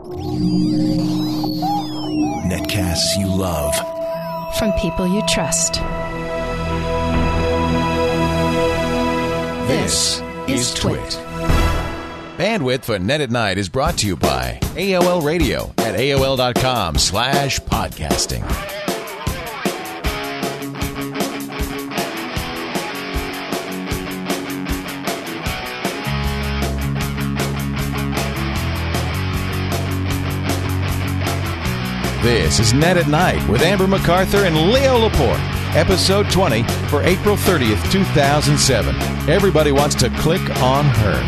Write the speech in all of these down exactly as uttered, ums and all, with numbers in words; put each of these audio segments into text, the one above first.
Netcasts you love. From people you trust. This is Twit. Bandwidth for Net at Night is brought to you by A O L Radio at A O L dot com slash podcasting. This is Net at Night with Amber MacArthur and Leo Laporte, episode twenty for April thirtieth, two thousand seven. Everybody wants to click on her.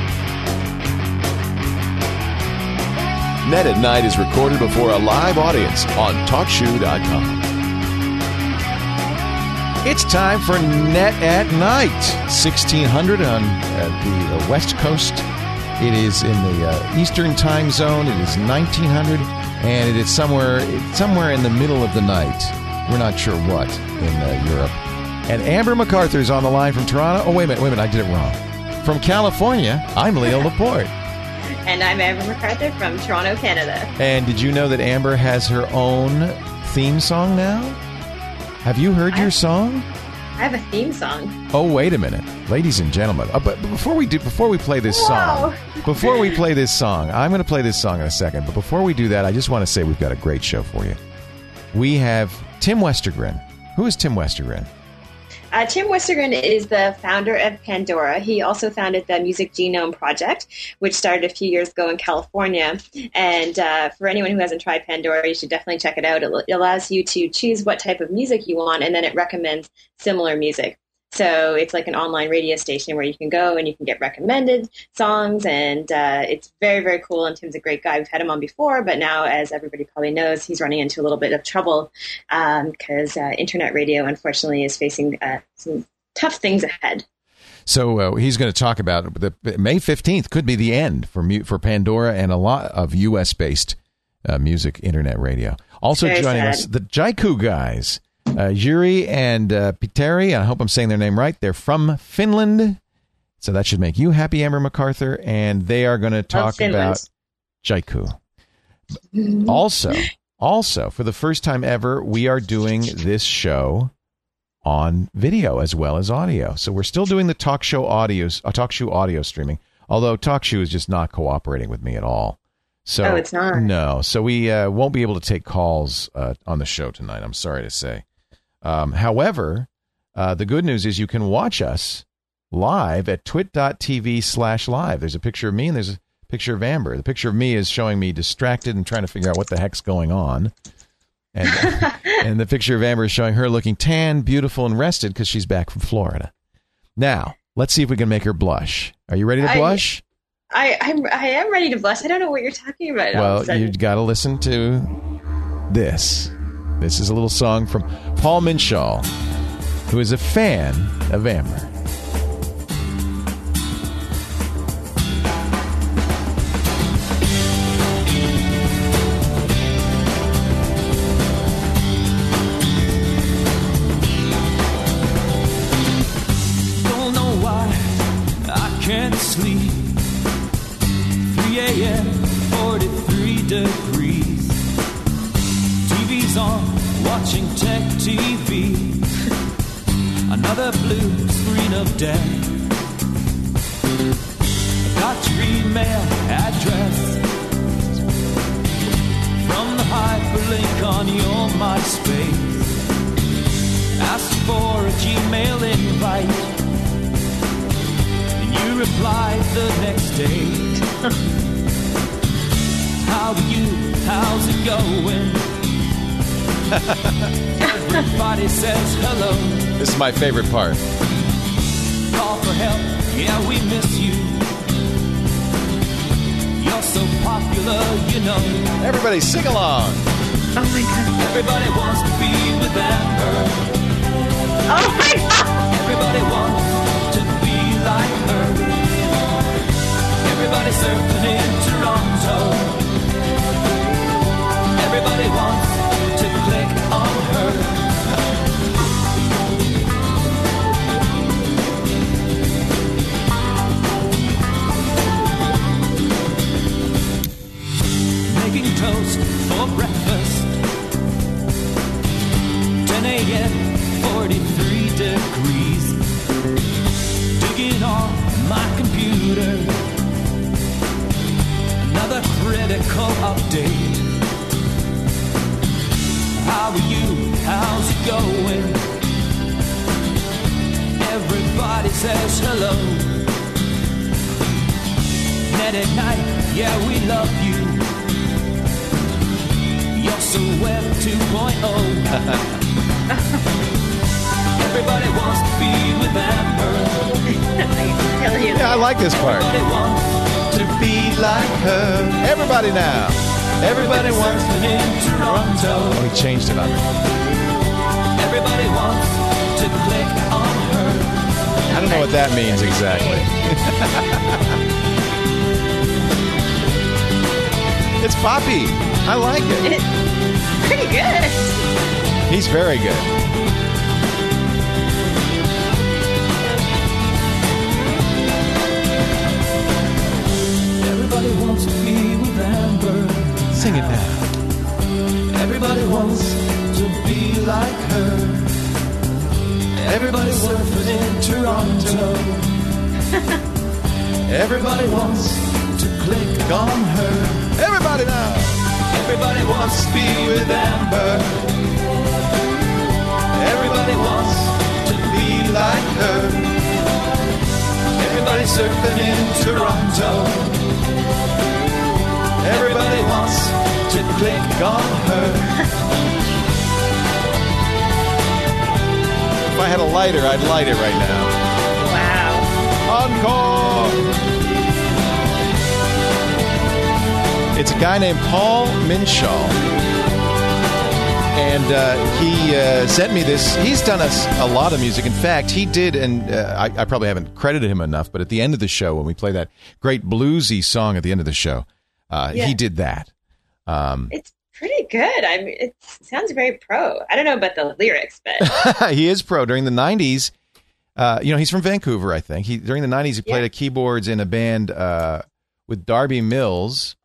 Net at Night is recorded before a live audience on talk shoe dot com. It's time for Net at Night, sixteen hundred on uh, the West Coast. It is in the uh, Eastern Time Zone. It is nineteen hundred. And it is somewhere somewhere in the middle of the night. We're not sure what in uh, Europe. And Amber MacArthur is on the line from Toronto. Oh, wait a minute, wait a minute, I did it wrong. From California, I'm Leo Laporte. And I'm Amber MacArthur from Toronto, Canada. And did you know that Amber has her own theme song now? Have you heard I your have, song? I have a theme song. Oh, wait a minute. Ladies and gentlemen, uh, but before we do, before we play this Whoa. song, before we play this song, I'm going to play this song in a second. But before we do that, I just want to say we've got a great show for you. We have Tim Westergren. Who is Tim Westergren? Uh, Tim Westergren is the founder of Pandora. He also founded the Music Genome Project, which started a few years ago in California. And uh, for anyone who hasn't tried Pandora, you should definitely check it out. It allows you to choose what type of music you want, and then it recommends similar music. So it's like an online radio station where you can go and you can get recommended songs, and uh, it's very, very cool. And Tim's a great guy. We've had him on before, but now, as everybody probably knows, he's running into a little bit of trouble because um, uh, internet radio, unfortunately, is facing uh, some tough things ahead. So uh, he's going to talk about the May fifteenth could be the end for for Pandora and a lot of U S based uh, music internet radio. Also very joining sad. us, the Jaiku guys. Uh, Juri and uh, Petteri, I hope I'm saying their name right. They're from Finland, so that should make you happy, Amber MacArthur. And they are going to talk about Jaiku. Mm-hmm. Also, also for the first time ever, we are doing this show on video as well as audio. So we're still doing the talk show audio, uh, talk show audio streaming. Although TalkShoe is just not cooperating with me at all. So oh, it's not. No, so we uh, won't be able to take calls uh, on the show tonight. I'm sorry to say. Um, however, uh, the good news is you can watch us live at twit.tv slash live. There's a picture of me and there's a picture of Amber. The picture of me is showing me distracted and trying to figure out what the heck's going on. And, and the picture of Amber is showing her looking tan, beautiful, and rested because she's back from Florida. Now, let's see if we can make her blush. Are you ready to blush? I, I'm, I am ready to blush. I don't know what you're talking about. Well, you got to listen to this. This is a little song from Paul Minshall, who is a fan of Amber. Don't know why I can't sleep. three a.m., forty-three degrees. T V's on, watching tech T V. Another blue screen of death. Got your email address from the hyperlink on your MySpace. Asked for a Gmail invite, and you replied the next day. How are you? How's it going? Everybody says hello. This is my favorite part. Call for help, yeah, we miss you. You're so popular, you know. Everybody sing along. Oh my God. Everybody wants to be with Amber. Oh my God. Everybody wants to be like her. Everybody surfing in Toronto. Everybody wants to click on her. eating toast for breakfast. ten a.m., forty-three degrees. Digging on my computer. Another critical update. How are you? How's it going? Everybody says hello. Net at night, yeah, we love you. You're so web two point oh. Everybody wants to be with Amber. Yeah, I like this part. Everybody wants to be like her. Everybody now. Everybody wants to in Toronto. Oh, he changed it on me. Everybody wants to click on her. I don't know what that means exactly. It's poppy. I like it. It's pretty good. He's very good. Everybody wants to be with Amber. Sing it now. Everybody wants to be like her. Everybody surfing in Toronto. Everybody wants to click on her. Everybody now. Everybody wants to be with Amber. Everybody wants to be like her. Everybody surfing in Toronto. Everybody wants to click on her. If I had a lighter, I'd light it right now. Wow. Encore! It's a guy named Paul Minshaw. And uh, he uh, sent me this. He's done us a lot of music. In fact, he did, and uh, I, I probably haven't credited him enough, but at the end of the show, when we play that great bluesy song at the end of the show, uh, yeah. he did that. Um, it's pretty good. I mean, it sounds very pro. I don't know about the lyrics, but he is pro. During the nineties, uh, you know, he's from Vancouver, I think. He during the nineties, he played yeah. keyboards in a band uh, with Darby Mills,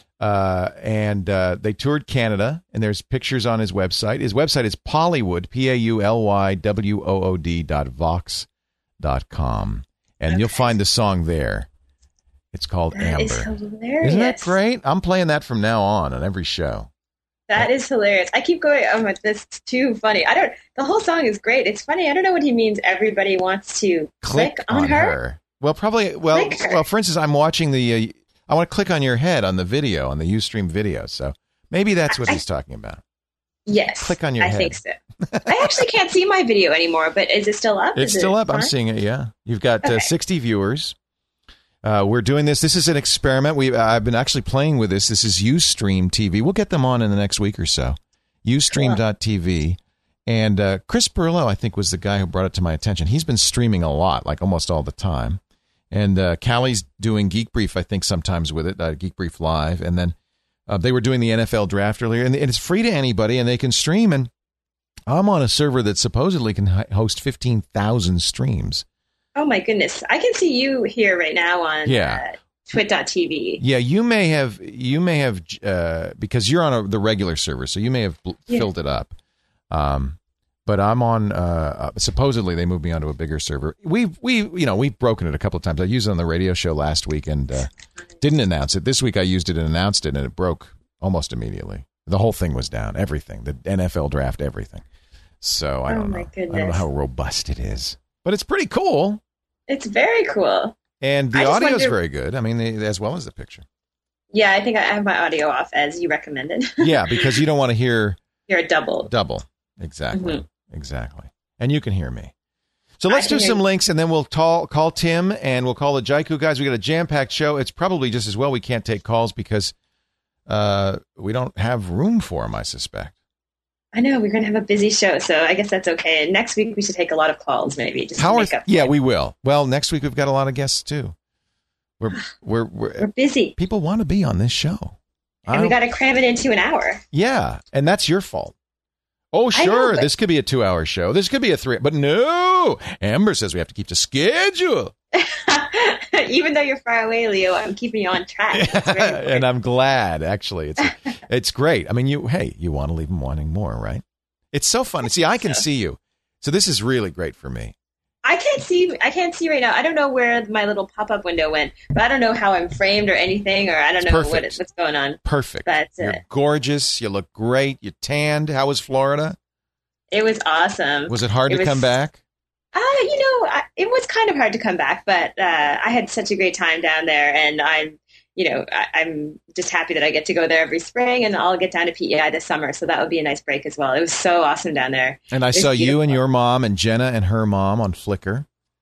uh, and uh, they toured Canada. And there's pictures on his website. His website is Paulywood, P A U L Y W O O D dot vox dot com, and okay. you'll find the song there. It's called that Amber. Is hilarious. Isn't that great? I'm playing that from now on on every show. That is hilarious. I keep going, oh, this is too funny. I don't, the whole song is great. It's funny. I don't know what he means. Everybody wants to click, click on, on her. her. Well, probably, well, well, for instance, I'm watching the, uh, I want to click on your head on the video, on the Ustream video. So maybe that's what I, he's talking about. Yes. Click on your I head. I think so. I actually can't see my video anymore, but is it still up? It's is still it up. Fun? I'm seeing it, yeah. You've got okay. uh, sixty viewers. Uh, we're doing this. This is an experiment. We uh, I've been actually playing with this. This is Ustream T V. We'll get them on in the next week or so. Ustream dot T V. And uh, Chris Burlow, I think, was the guy who brought it to my attention. He's been streaming a lot, like almost all the time. And uh, Callie's doing Geek Brief, I think, sometimes with it, uh, Geek Brief Live. And then uh, they were doing the N F L draft earlier. And it's free to anybody, and they can stream. And I'm on a server that supposedly can host fifteen thousand streams. Oh, my goodness. I can see you here right now on yeah. uh, twit dot T V. Yeah, you may have, you may have uh, because you're on a, the regular server, so you may have yeah. filled it up. Um, but I'm on, uh, supposedly they moved me onto a bigger server. We've, we, you know, we've broken it a couple of times. I used it on the radio show last week and uh, didn't announce it. This week I used it and announced it, and it broke almost immediately. The whole thing was down, everything, the N F L draft, everything. So I don't oh my know. Goodness. I don't know how robust it is, but it's pretty cool. It's very cool. And the audio is very good. I mean, as well as the picture. Yeah, I think I have my audio off as you recommended. Yeah, because you don't want to hear... Hear a double. Double. Exactly. Mm-hmm. Exactly. And you can hear me. So I let's do some you. links, and then we'll call, call Tim, and we'll call the Jaiku guys. We got a jam-packed show. It's probably just as well we can't take calls because uh, we don't have room for them, I suspect. I know we're going to have a busy show, so I guess that's okay. And next week we should take a lot of calls, maybe. Just How to are, make up yeah, we will. Well, next week we've got a lot of guests too. We're we're we're, we're busy. People want to be on this show, and we got to cram it into an hour. Yeah, and that's your fault. Oh, sure, know, but... this could be a two-hour show. This could be a three, but no. Amber says we have to keep to schedule. Even though you're far away, Leo, I'm keeping you on track. And I'm glad, actually. It's a, It's great. I mean, you hey, you want to leave them wanting more, right? It's so fun. See, I can see you. So this is really great for me. I can't see. I can't see right now. I don't know where my little pop-up window went, but I don't know how I'm framed or anything, or I don't It's know perfect. what it, what's going on. Perfect. But You're uh, gorgeous. You look great. You tanned. How was Florida? it was awesome. Was it hard It to was- come back? Uh, you know, I, it was kind of hard to come back, but uh, I had such a great time down there, and I'm, you know, I, I'm just happy that I get to go there every spring, and I'll get down to P E I this summer, so that would be a nice break as well. It was so awesome down there. And I It was saw you and beautiful. your mom and Jenna and her mom on Flickr.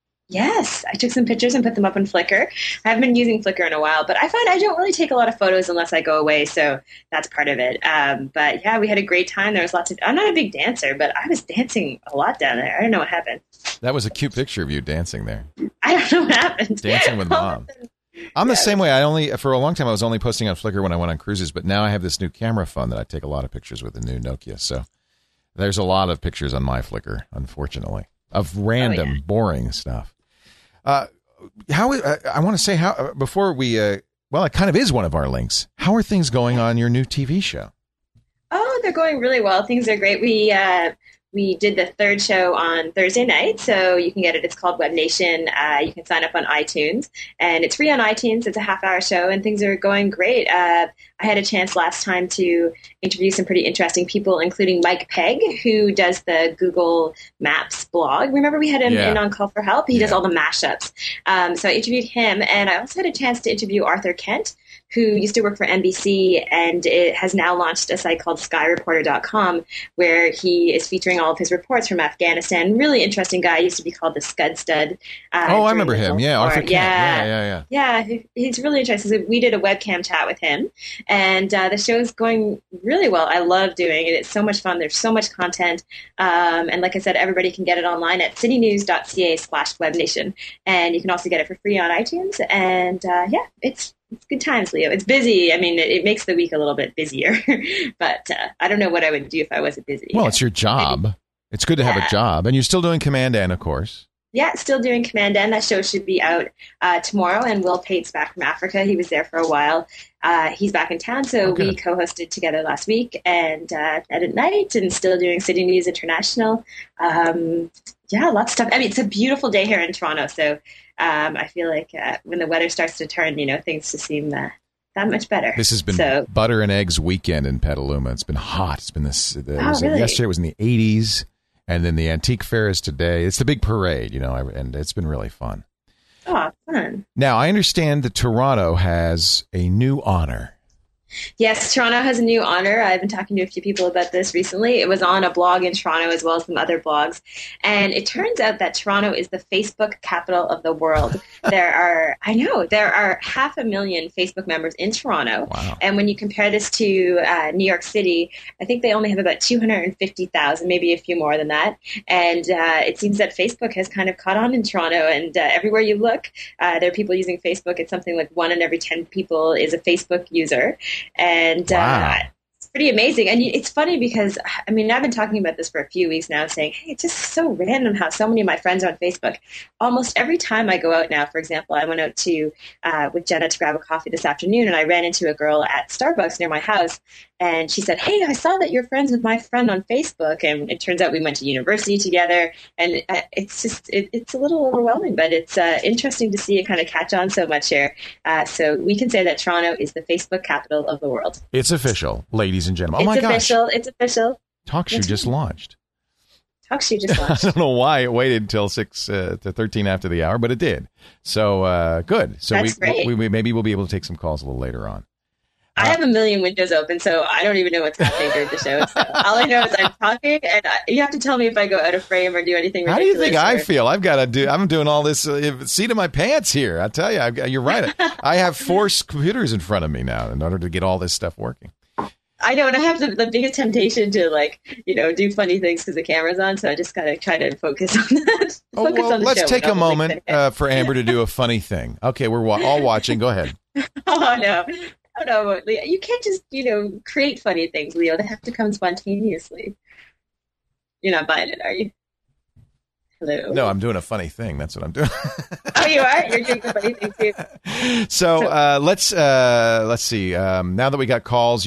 Yes, I took some pictures and put them up on Flickr. I haven't been using Flickr in a while, but I find I don't really take a lot of photos unless I go away, so that's part of it. Um, but yeah, we had a great time. There was lots of. I'm not a big dancer, but I was dancing a lot down there. I don't know what happened. That was a cute picture of you dancing there. I don't know what happened. Dancing with mom. I'm the Yeah, same way. I only for a long time I was only posting on Flickr when I went on cruises, but now I have this new camera phone that I take a lot of pictures with, the new Nokia. So there's a lot of pictures on my Flickr, unfortunately, of random, Oh, yeah. boring stuff. Uh, how uh, I want to say how uh, before we uh, well, it kind of is one of our links. How are things going on your new T V show? Oh, they're going really well. Things are great. We uh, we did the third show on Thursday night, so you can get it. It's called Web Nation. Uh, you can sign up on iTunes, and it's free on iTunes. It's a half-hour show, and things are going great. Uh, I had a chance last time to interview some pretty interesting people, including Mike Pegg, who does the Google Maps blog. Remember we had him Yeah. in on Call for Help? He Yeah. does all the mashups. Um, so I interviewed him, and I also had a chance to interview Arthur Kent, who used to work for N B C, and it has now launched a site called sky reporter dot com, where he is featuring all of his reports from Afghanistan. Really interesting guy. He used to be called the Scud Stud. Uh, Oh, I during remember the him. Gulf Yeah, War. Arthur Kent. Yeah, Yeah, yeah, yeah. yeah, he- he's really interesting. So we did a webcam chat with him, and uh, the show's going really well. I love doing it. It's so much fun. There's so much content. Um, and like I said, everybody can get it online at citynews.ca slash webnation. And you can also get it for free on iTunes. And uh, yeah, it's it's good times, Leo. It's busy. I mean, it, it makes the week a little bit busier. But uh, I don't know what I would do if I wasn't busy. Well, it's your job. It's good to have a Yeah. job, and you're still doing Command N, of course. Yeah, still doing Command N. That show should be out uh, tomorrow, and Will Pate's back from Africa. He was there for a while. Uh, he's back in town, so Oh, good. we co-hosted together last week, and uh, at night, and still doing City News International. Um, yeah, lots of stuff. I mean, it's a beautiful day here in Toronto, so um, I feel like uh, when the weather starts to turn, you know, things just seem uh, that much better. This has been so. butter and eggs weekend in Petaluma. It's been hot. It's been this. It Oh, was, really? Yesterday was in the eighties, and then the Antique Fair is today. It's the big parade, you know, and it's been really fun. Oh, fun. Now, I understand that Toronto has a new honor. Yes, Toronto has a new honor. I've been talking to a few people about this recently. It was on a blog in Toronto as well as some other blogs. And it turns out that Toronto is the Facebook capital of the world. There are, I know, there are half a million Facebook members in Toronto. Wow. And when you compare this to uh, New York City, I think they only have about two hundred fifty thousand, maybe a few more than that. And uh, it seems that Facebook has kind of caught on in Toronto. And uh, everywhere you look, uh, there are people using Facebook. It's something like one in every ten people is a Facebook user. And Wow. uh, it's pretty amazing. And it's funny because, I mean, I've been talking about this for a few weeks now, saying, hey, it's just so random how so many of my friends are on Facebook. Almost every time I go out now, for example, I went out to uh, with Jenna to grab a coffee this afternoon, and I ran into a girl at Starbucks near my house. And she said, hey, I saw that you're friends with my friend on Facebook. And it turns out we went to university together. And uh, it's just, it, it's a little overwhelming, but it's uh, interesting to see it kind of catch on so much here. Uh, so we can say that Toronto is the Facebook capital of the world. It's official, ladies and gentlemen. Oh, my it's gosh. official. It's official. TalkShoe That's just right. launched. Talk show just I launched. don't know why it waited until six uh, to thirteen after the hour, but it did. So uh, good. So That's we, great. we, we maybe we'll be able to take some calls a little later on. I have a million windows open, so I don't even know what's happening during the show. So all I know is I'm talking, and I, you have to tell me if I go out of frame or do anything How do you ridiculous. think I or- feel? I've got to do. I'm doing all this uh, seat of my pants here. I tell you, I've got, you're right. I have four computers in front of me now in order to get all this stuff working. I know, and I have the, the biggest temptation to, like, you know, do funny things because the camera's on, so I just gotta try to focus on that. Oh, focus well, on the let's show take and a all the moment things that- uh, for Amber to do a funny thing. Okay, we're wa- all watching. Go ahead. Oh no, oh no, Leo, you can't just, you know, create funny things, Leo. They have to come spontaneously. You're not buying it, are you? Hello. No, I'm doing a funny thing. That's what I'm doing. Oh, you are. You're doing the funny thing too. So uh, let's uh, let's see. Um, now that we got calls, you can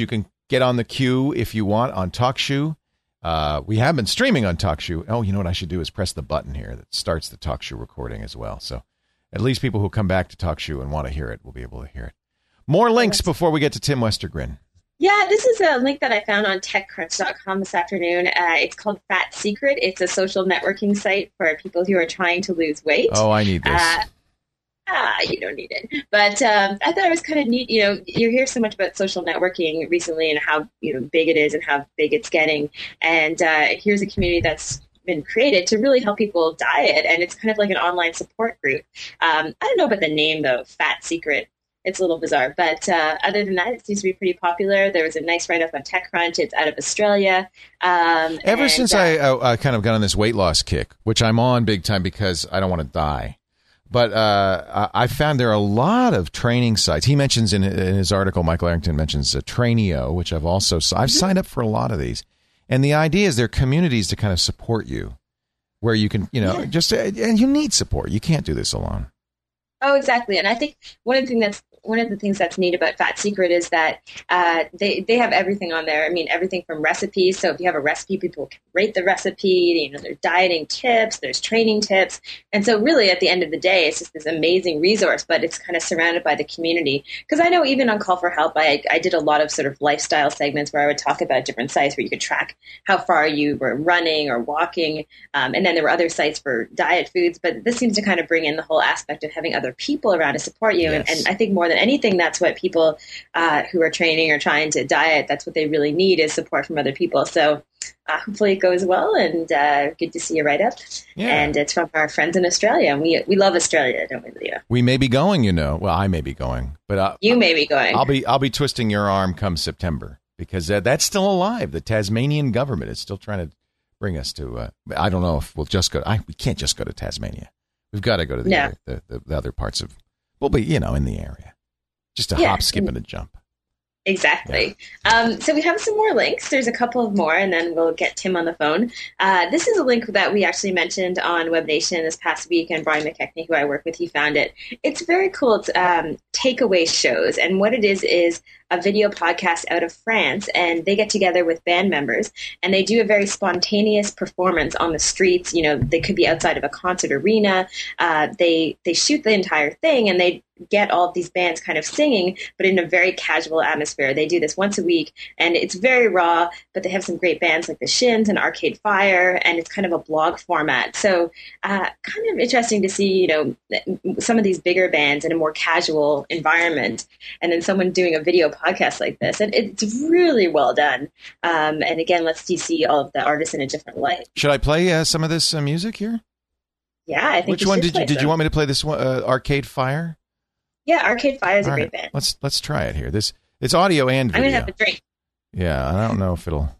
get on the queue if you want on TalkShoe. Uh, we have been streaming on TalkShoe. Oh, you know what I should do is press the button here that starts the TalkShoe recording as well. So at least people who come back to TalkShoe and want to hear it will be able to hear it. More links before we get to Tim Westergren. Yeah, this is a link that I found on TechCrunch dot com this afternoon. Uh, it's called Fat Secret. It's a social networking site for people who are trying to lose weight. Oh, I need this. Uh, ah, you don't need it. But um, I thought it was kind of neat. You know, you hear so much about social networking recently and how, you know, big it is and how big it's getting. And uh, here's a community that's been created to really help people diet. And it's kind of like an online support group. Um, I don't know about the name, though, Fat Secret. It's a little bizarre, but uh, other than that, it seems to be pretty popular. There was a nice write-up on TechCrunch. It's out of Australia. Um, Ever and, since uh, I, I, I kind of got on this weight loss kick, which I'm on big time because I don't want to die, but uh, I found there are a lot of training sites. He mentions in, in his article, Michael Arrington mentions uh, Trainio, which I've also I've mm-hmm. signed up for a lot of these, and the idea is they're communities to kind of support you, where you can, you know, yeah. just and you need support. You can't do this alone. Oh, exactly. And I think one of the things that's one of the things that's neat about Fat Secret is that uh, they they have everything on there. I mean, everything from recipes. So if you have a recipe, people can rate the recipe. You know, there's dieting tips, there's training tips, and so really at the end of the day, it's just this amazing resource. But it's kind of surrounded by the community. Because I know even on Call for Help, I I did a lot of sort of lifestyle segments where I would talk about different sites where you could track how far you were running or walking, um, and then there were other sites for diet foods. But this seems to kind of bring in the whole aspect of having other people around to support you, yes. and, and I think more than anything, that's what people uh, who are training or trying to diet, that's what they really need is support from other people. So uh, hopefully it goes well, and uh, good to see you write up. Yeah. And it's from our friends in Australia, and we we love Australia, don't we, Leo? We may be going, you know. Well, I may be going, but uh, you may be going. I'll be I'll be twisting your arm come September because uh, that's still alive. The Tasmanian government is still trying to bring us to. Uh, I don't know if we'll just go. I, we can't just go to Tasmania. We've got to go to the, no. other, the, the the other parts of. We'll be, you know, in the area. Just a yeah. hop, skip, and a jump. Exactly. Yeah. Um, so we have some more links. There's a couple of more, and then we'll get Tim on the phone. Uh, this is a link that we actually mentioned on Web Nation this past week, and Brian McKechnie, who I work with, he found it. It's very cool. It's um, takeaway shows, and what it is is a video podcast out of France, and they get together with band members, and they do a very spontaneous performance on the streets. You know, they could be outside of a concert arena. Uh, they they shoot the entire thing, and they get all of these bands kind of singing, but in a very casual atmosphere. They do this once a week, and it's very raw, but they have some great bands like the Shins and Arcade Fire, and it's kind of a blog format. So uh, kind of interesting to see, you know, some of these bigger bands in a more casual environment, and then someone doing a video podcast like this. And it's really well done. Um, and again, lets you see all of the artists in a different light. Should I play uh, some of this uh, music here? Yeah, I think Which one did you, did you want me to play this one, uh, Arcade Fire? Yeah, Arcade Fire is a All great right. band. Let's let's try it here. This it's audio and video. I'm gonna have to drink. Yeah, I don't know if it'll.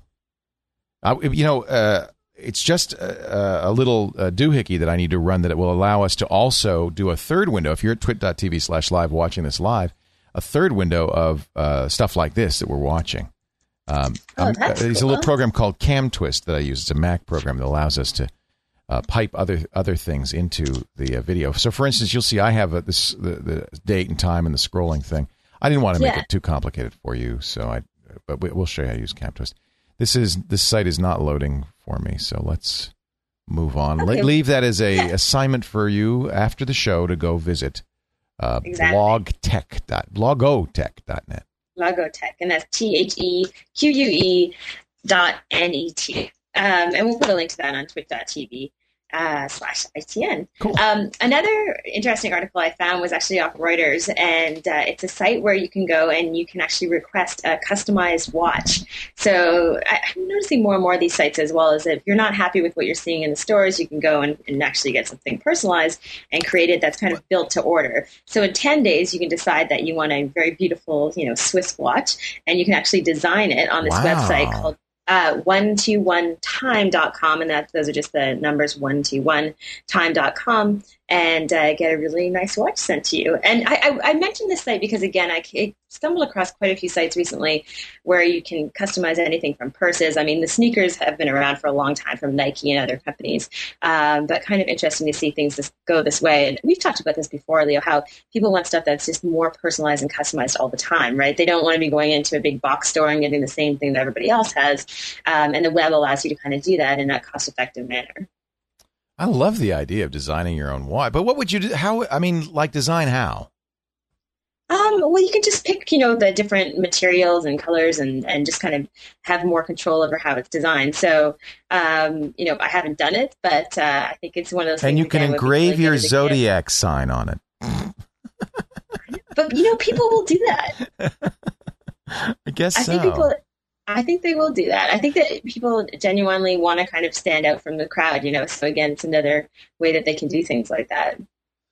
I, you know, uh, it's just a, a little uh, doohickey that I need to run that it will allow us to also do a third window. If you're at twit dot t v slash live watching this live, a third window of uh, stuff like this that we're watching. Um, oh, um, that's uh, there's cool. a little program called CamTwist that I use. It's a Mac program that allows us to Uh, pipe other other things into the uh, video. So, for instance, you'll see I have a, this the, the date and time and the scrolling thing. I didn't want to make yeah. it too complicated for you, so I. But we'll show you how to use CamTwist. This is this site is not loading for me, so let's move on. Okay. Le- leave that as a yeah. assignment for you after the show to go visit uh, exactly. blogtech dot blogotech dot net. Blogotech, and that's T H E Q U E dot N E T. Um, and we'll put a link to that on twit dot t v uh, slash I T N. Cool. Um, another interesting article I found was actually off Reuters, and uh, it's a site where you can go and you can actually request a customized watch. So I, I'm noticing more and more of these sites as well, as if you're not happy with what you're seeing in the stores, you can go and, and actually get something personalized and created that's kind of built to order. So in ten days, you can decide that you want a very beautiful, you know, Swiss watch, and you can actually design it on this wow. website called Uh, one two one time dot com, and that those are just the numbers one two one time dot com, and uh, get a really nice watch sent to you. And I, I, I mentioned this site because, again, I, I stumbled across quite a few sites recently where you can customize anything from purses. I mean, the sneakers have been around for a long time from Nike and other companies, um, but kind of interesting to see things this, go this way. And we've talked about this before, Leo, how people want stuff that's just more personalized and customized all the time, right? They don't want to be going into a big box store and getting the same thing that everybody else has. Um, and the web allows you to kind of do that in a cost-effective manner. I love the idea of designing your own watch, but what would you do? How, I mean, like design how? Um, well, you can just pick, you know, the different materials and colors and, and just kind of have more control over how it's designed. So, um, you know, I haven't done it, but uh, I think it's one of those and things. And you can engrave really your Zodiac gift. sign on it. But, you know, people will do that. I guess I so. Think people, I think they will do that. I think that people genuinely want to kind of stand out from the crowd, you know. So, again, it's another way that they can do things like that.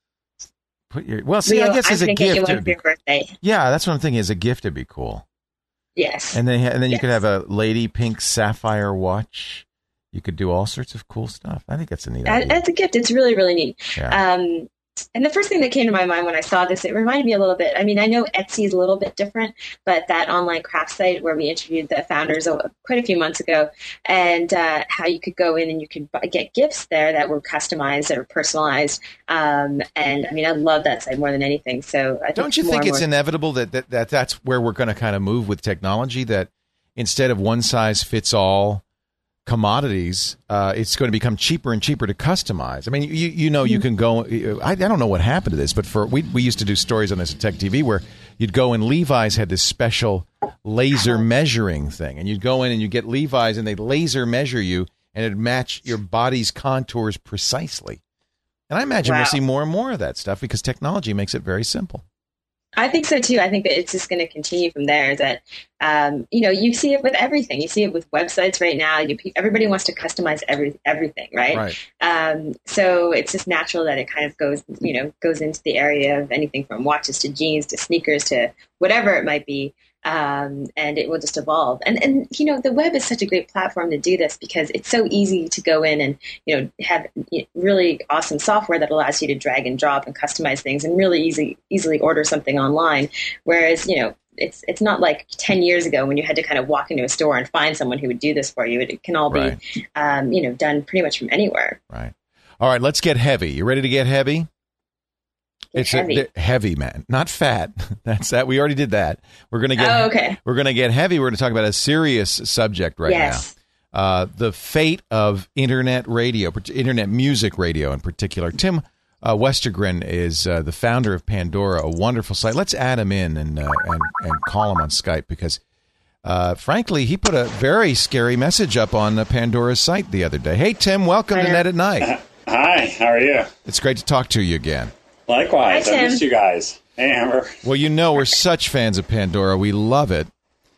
Put your well. See, Leo, I guess I'm as a gonna get you gift, one for your birthday. Yeah, that's what I'm thinking. As a gift, it'd be cool. Yes, and then and then you yes. could have a lady pink sapphire watch. You could do all sorts of cool stuff. I think that's a neat idea. As a gift, it's really really neat. Yeah. Um, and the first thing that came to my mind when I saw this, it reminded me a little bit. I mean, I know Etsy is a little bit different, but that online craft site where we interviewed the founders quite a few months ago, and uh, how you could go in and you could get gifts there that were customized or personalized. Um, and I mean, I love that site more than anything. So I don't you think it's inevitable that, that, that that's where we're going to kind of move with technology, that instead of one size fits all commodities, uh, it's going to become cheaper and cheaper to customize. I mean, you you know, you can go, I, I don't know what happened to this, but for we we used to do stories on this at Tech T V where you'd go and Levi's had this special laser measuring thing, and you'd go in and you get Levi's and they'd laser measure you and it'd match your body's contours precisely. And I imagine wow. we'll see more and more of that stuff because technology makes it very simple. I think so too. I think that it's just going to continue from there. That um, you know, you see it with everything. You see it with websites right now. You, everybody wants to customize every everything, right? Right. Um, so it's just natural that it kind of goes, you know, goes into the area of anything from watches to jeans to sneakers to whatever it might be. Um, and it will just evolve. And, and, you know, the web is such a great platform to do this because it's so easy to go in and, you know, have really awesome software that allows you to drag and drop and customize things and really easy, easily order something online. Whereas, you know, it's it's not like ten years ago when you had to kind of walk into a store and find someone who would do this for you. It can all be, right. um, you know, done pretty much from anywhere. Right. All right, let's get heavy. You ready to get heavy? Get it's heavy. A, heavy, man, not fat. That's that. We already did that. We're gonna get. Oh, okay. We're gonna get heavy. We're gonna talk about a serious subject right yes. now. Uh, the fate of internet radio, internet music radio in particular. Tim uh, Westergren is uh, the founder of Pandora, a wonderful site. Let's add him in and uh, and and call him on Skype because, uh, frankly, he put a very scary message up on uh, Pandora's site the other day. Hey, Tim, welcome to Net at Night. Hi, how are you? It's great to talk to you again. Likewise, Hi, I missed you guys. Hey, Amber. Well, you know, we're such fans of Pandora. We love it.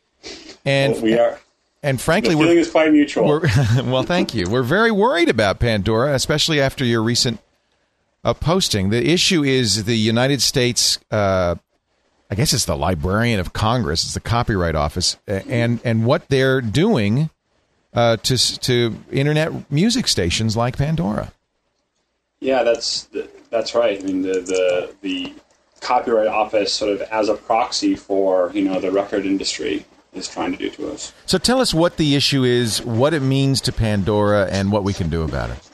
And well, we are. And frankly, the feeling we're, is quite mutual. We're, well, thank you. We're very worried about Pandora, especially after your recent uh, posting. The issue is the United States, uh, I guess it's the Librarian of Congress, it's the Copyright Office, and, and what they're doing uh, to to internet music stations like Pandora. Yeah, that's that's right. I mean, the, the the Copyright Office, sort of as a proxy for, you know, the record industry, is trying to do to us. So tell us what the issue is, what it means to Pandora, and what we can do about it.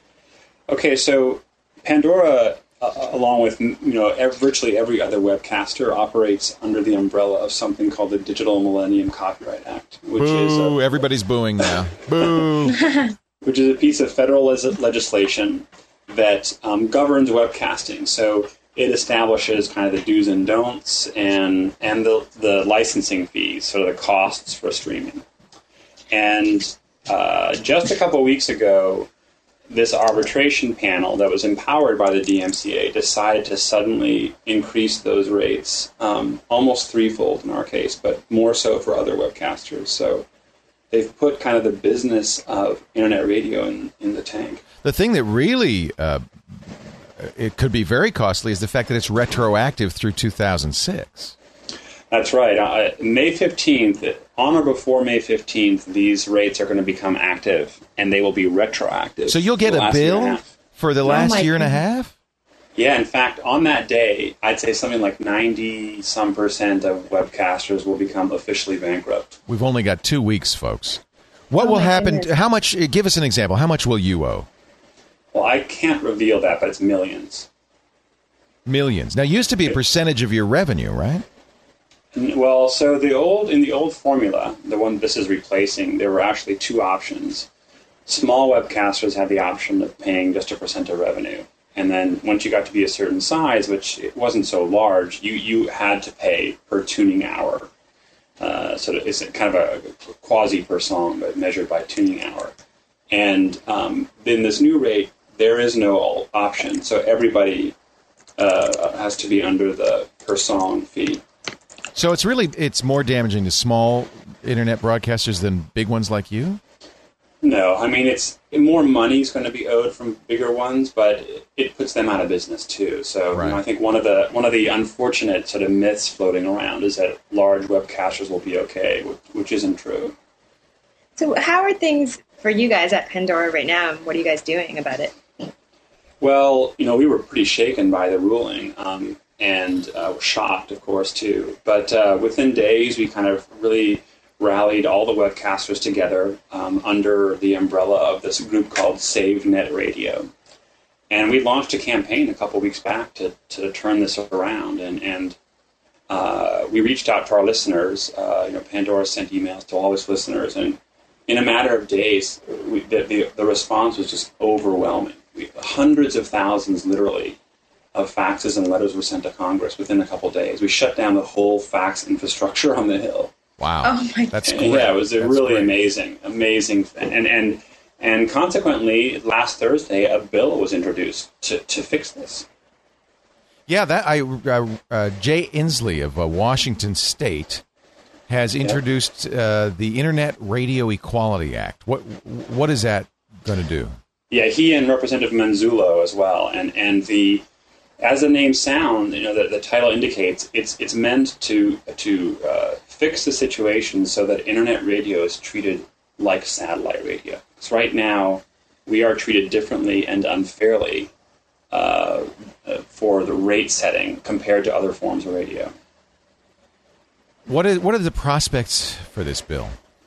Okay, so Pandora, uh, along with, you know, every, virtually every other webcaster, operates under the umbrella of something called the Digital Millennium Copyright Act, which Boo, is a, everybody's booing now. Boo. which is a piece of federal le- legislation that um, governs webcasting. So it establishes kind of the do's and don'ts and and the, the licensing fees, sort of the costs for streaming. And uh, just a couple of weeks ago, this arbitration panel that was empowered by the D M C A decided to suddenly increase those rates, um, almost threefold in our case, but more so for other webcasters. So they've put kind of the business of internet radio in, in the tank. The thing that really uh, it could be very costly is the fact that it's retroactive through two thousand six. That's right. Uh, May fifteenth, on or before May fifteenth, these rates are going to become active, and they will be retroactive. So you'll get a bill for the last oh year and a goodness. half? Yeah, in fact, on that day, I'd say something like ninety some percent of webcasters will become officially bankrupt. We've only got two weeks, folks. What Oh will my happen? goodness. How much? Give us an example. How much will you owe? Well, I can't reveal that, but it's millions. Millions. Now, it used to be a percentage of your revenue, right? Well, so the old in the old formula, the one this is replacing, there were actually two options. Small webcasters had the option of paying just a percent of revenue. And then once you got to be a certain size, which it wasn't so large, you, you had to pay per tuning hour. Uh, so it's kind of a quasi per song, but measured by tuning hour. And um, in this new rate, there is no option. So everybody uh, has to be under the per song fee. So it's really it's more damaging to small internet broadcasters than big ones like you? No, I mean, it's more money is going to be owed from bigger ones, but it puts them out of business too. So Right. you know, I think one of the one of the unfortunate sort of myths floating around is that large webcasters will be okay, which, which isn't true. So how are things for you guys at Pandora right now, and what are you guys doing about it? Well, you know, we were pretty shaken by the ruling, um, and uh, were shocked, of course, too. But uh, within days, we kind of really rallied all the webcasters together um, under the umbrella of this group called Save Net Radio. And we launched a campaign a couple weeks back to, to turn this around. And, and uh, we reached out to our listeners. Uh, you know, Pandora sent emails to all its listeners. And in a matter of days, we, the, the, the response was just overwhelming. We, hundreds of thousands, literally, of faxes and letters were sent to Congress within a couple days. We shut down the whole fax infrastructure on the Hill. Wow. Oh, my That's And, great. yeah, it was a That's really great. amazing, amazing. And, and, and consequently, last Thursday, a bill was introduced to, to fix this. Yeah, that I uh, uh, Jay Inslee of uh, Washington State has introduced uh, the Internet Radio Equality Act. What what is that going to do? Yeah, he and Representative Manzullo as well. And, and the as the name sound, you know, the, the title indicates, it's it's meant to to uh, fix the situation so that internet radio is treated like satellite radio. Because right now, we are treated differently and unfairly uh, uh, for the rate setting compared to other forms of radio. What is what are the prospects for this bill?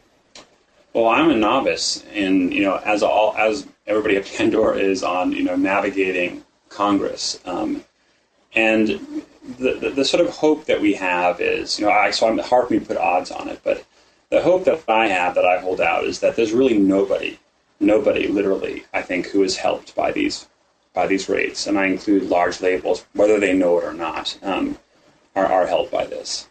Well, I'm a novice, in you know, as all as everybody at Pandora is on, you know, navigating Congress, um, and the, the the sort of hope that we have is, you know, I so I'm hard for me to put odds on it, but the hope that I have, that I hold out, is that there's really nobody, nobody, literally, I think, who is helped by these by these rates, and I include large labels, whether they know it or not, um, are are helped by this.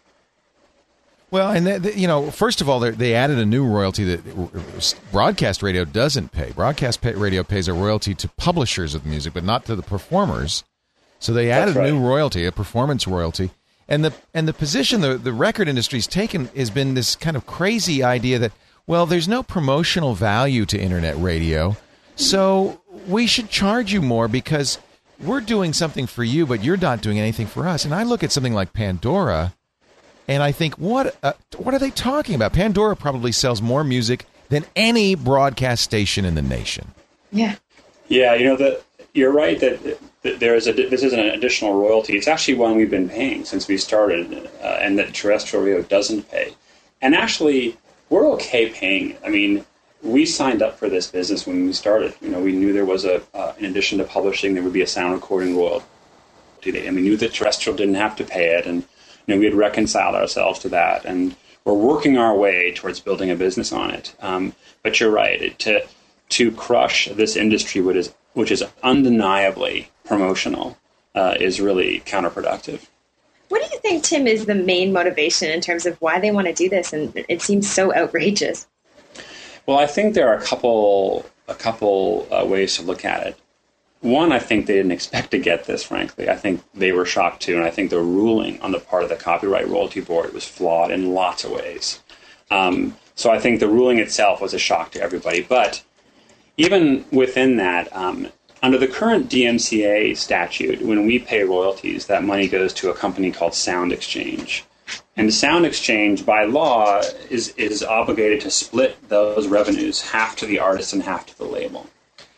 Well, and the, the, you know, first of all, they- they added a new royalty that broadcast radio doesn't pay. Broadcast pay, radio pays a royalty to publishers of the music, but not to the performers. So they added That's right. a new royalty, a performance royalty. And the and the position the, the record industry's taken has been this kind of crazy idea that, well, there's no promotional value to internet radio, so we should charge you more because we're doing something for you, but you're not doing anything for us. And I look at something like Pandora, and I think, what uh, what are they talking about? Pandora probably sells more music than any broadcast station in the nation. Yeah. Yeah, you know, the, you're right that, that there is a this is an additional royalty. It's actually one we've been paying since we started, uh, and that terrestrial radio doesn't pay. And actually, we're okay paying it. I mean, we signed up for this business when we started. You know, we knew there was a, uh, in addition to publishing, there would be a sound recording royalty, and we knew that terrestrial didn't have to pay it, and you know, we had reconciled ourselves to that, and we're working our way towards building a business on it. Um, but you're right, it, to to crush this industry, which is which is undeniably promotional, uh, is really counterproductive. What do you think, Tim, is the main motivation in terms of why they want to do this? And it seems so outrageous. Well, I think there are a couple a couple uh, ways to look at it. One, I think they didn't expect to get this, frankly. I think they were shocked, too, and I think the ruling on the part of the Copyright Royalty Board was flawed in lots of ways. Um, so I think the ruling itself was a shock to everybody. But even within that, um, under the current D M C A statute, when we pay royalties, that money goes to a company called Sound Exchange. And Sound Exchange, by law, is, is obligated to split those revenues, half to the artist and half to the label.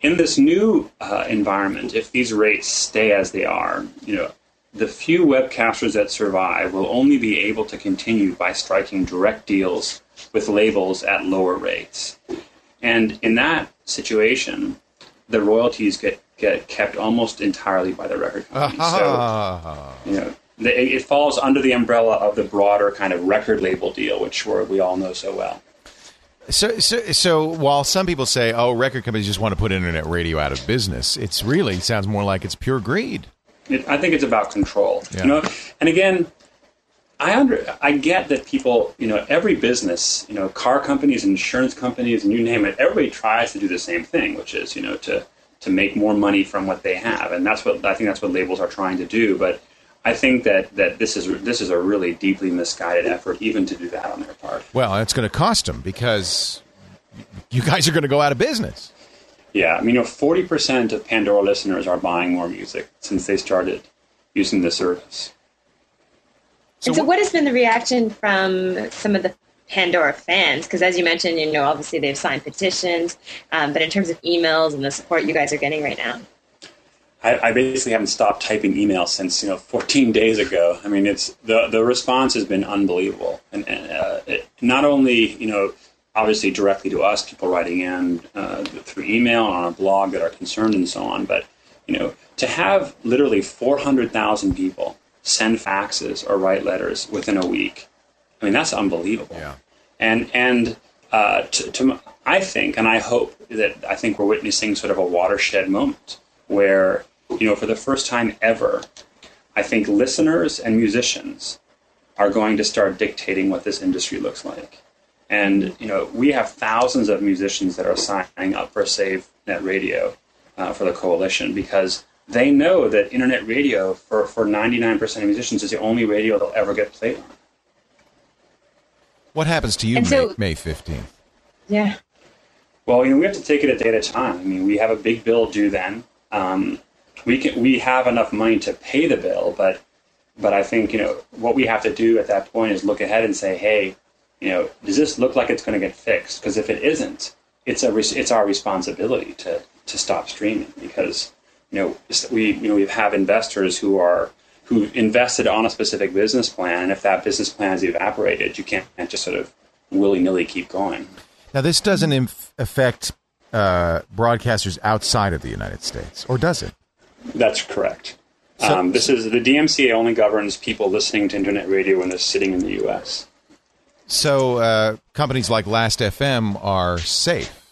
in this new uh, environment, if these rates stay as they are, you know, the few webcasters that survive will only be able to continue by striking direct deals with labels at lower rates. And in that situation, the royalties get, get kept almost entirely by the record companies. So, you know, it falls under the umbrella of the broader kind of record label deal, which we're, we all know so well. So, so, so while some people say, "Oh, record companies just want to put internet radio out of business," it's really sounds more like it's pure greed. It, I think it's about control. Yeah. You know, and again, I under I get that people, you know, every business, you know, car companies, insurance companies, and you name it, everybody tries to do the same thing, which is, you know, to to make more money from what they have, and that's what I think that's what labels are trying to do. But I think that, that this is this is a really deeply misguided effort, even to do that on their part. Well, it's going to cost them because you guys are going to go out of business. Yeah, I mean, you know, forty percent of Pandora listeners are buying more music since they started using the service. So, and so what has been the reaction from some of the Pandora fans? Because as you mentioned, you know, obviously they've signed petitions, um, but in terms of emails and the support you guys are getting right now? I, I basically haven't stopped typing emails since, you know, fourteen days ago. I mean, it's the the response has been unbelievable, and, and uh, it, not only, you know, obviously directly to us, people writing in uh, through email on our blog that are concerned and so on, but, you know, to have literally four hundred thousand people send faxes or write letters within a week, I mean, that's unbelievable. Yeah. And and uh, to, to I think, and I hope that I think we're witnessing sort of a watershed moment where, you know, for the first time ever, I think listeners and musicians are going to start dictating what this industry looks like. And, you know, we have thousands of musicians that are signing up for Save Net Radio uh, for the coalition because they know that internet radio for, for ninety-nine percent of musicians is the only radio they'll ever get played on. What happens to you so, May, May fifteenth? Yeah. Well, you know, we have to take it a day at a time. I mean, we have a big bill due then. Um, we can we have enough money to pay the bill, but but I think, you know, what we have to do at that point is look ahead and say, hey, you know, does this look like it's going to get fixed? Because if it isn't, it's a it's our responsibility to, to stop streaming because, you know, we you know we have investors who are who invested on a specific business plan, and if that business plan has evaporated, you can't just sort of willy-nilly keep going. Now, this doesn't inf- affect uh, broadcasters outside of the United States, or does it? That's correct. So, um, this is the D M C A only governs people listening to internet radio when they're sitting in the U S. So uh, companies like Last F M are safe.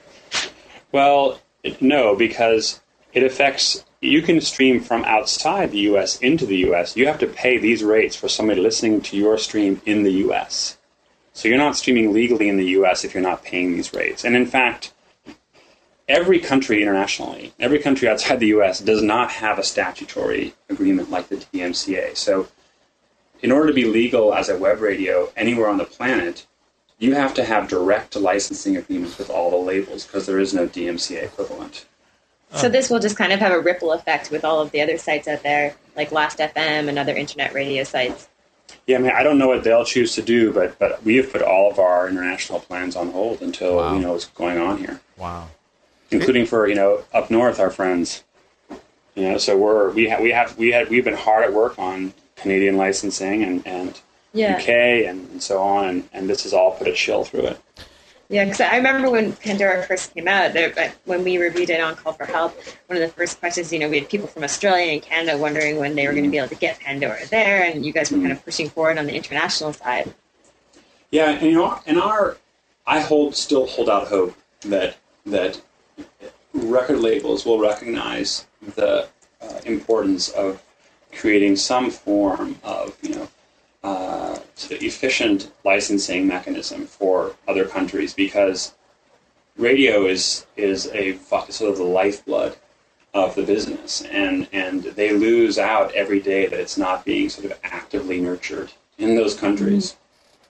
Well, no, because it affects. You can stream from outside the U S into the U S. You have to pay these rates for somebody listening to your stream in the U S. So you're not streaming legally in the U S if you're not paying these rates. And in fact, every country internationally, every country outside the U S does not have a statutory agreement like the D M C A. So in order to be legal as a web radio anywhere on the planet, you have to have direct licensing agreements with all the labels because there is no D M C A equivalent. So this will just kind of have a ripple effect with all of the other sites out there, like Last F M and other internet radio sites. Yeah, I mean, I don't know what they'll choose to do, but but we have put all of our international plans on hold until Wow. we know what's going on here. Wow. Including for, you know, up north, our friends. You know, so we're we have we have we had we've been hard at work on Canadian licensing and and Yeah. U K and, and so on, and, and this has all put a chill through it. Yeah, because I remember when Pandora first came out, there, when we reviewed it on Call for Help, one of the first questions, you know, we had people from Australia and Canada wondering when they were going to be able to get Pandora there, and you guys were kind of pushing forward on the international side. Yeah, and you know, and our I hold still hold out hope that that record labels will recognize the uh, importance of creating some form of, you know, uh, sort of efficient licensing mechanism for other countries, because radio is is a sort of the lifeblood of the business, and and they lose out every day that it's not being sort of actively nurtured in those countries. Mm-hmm.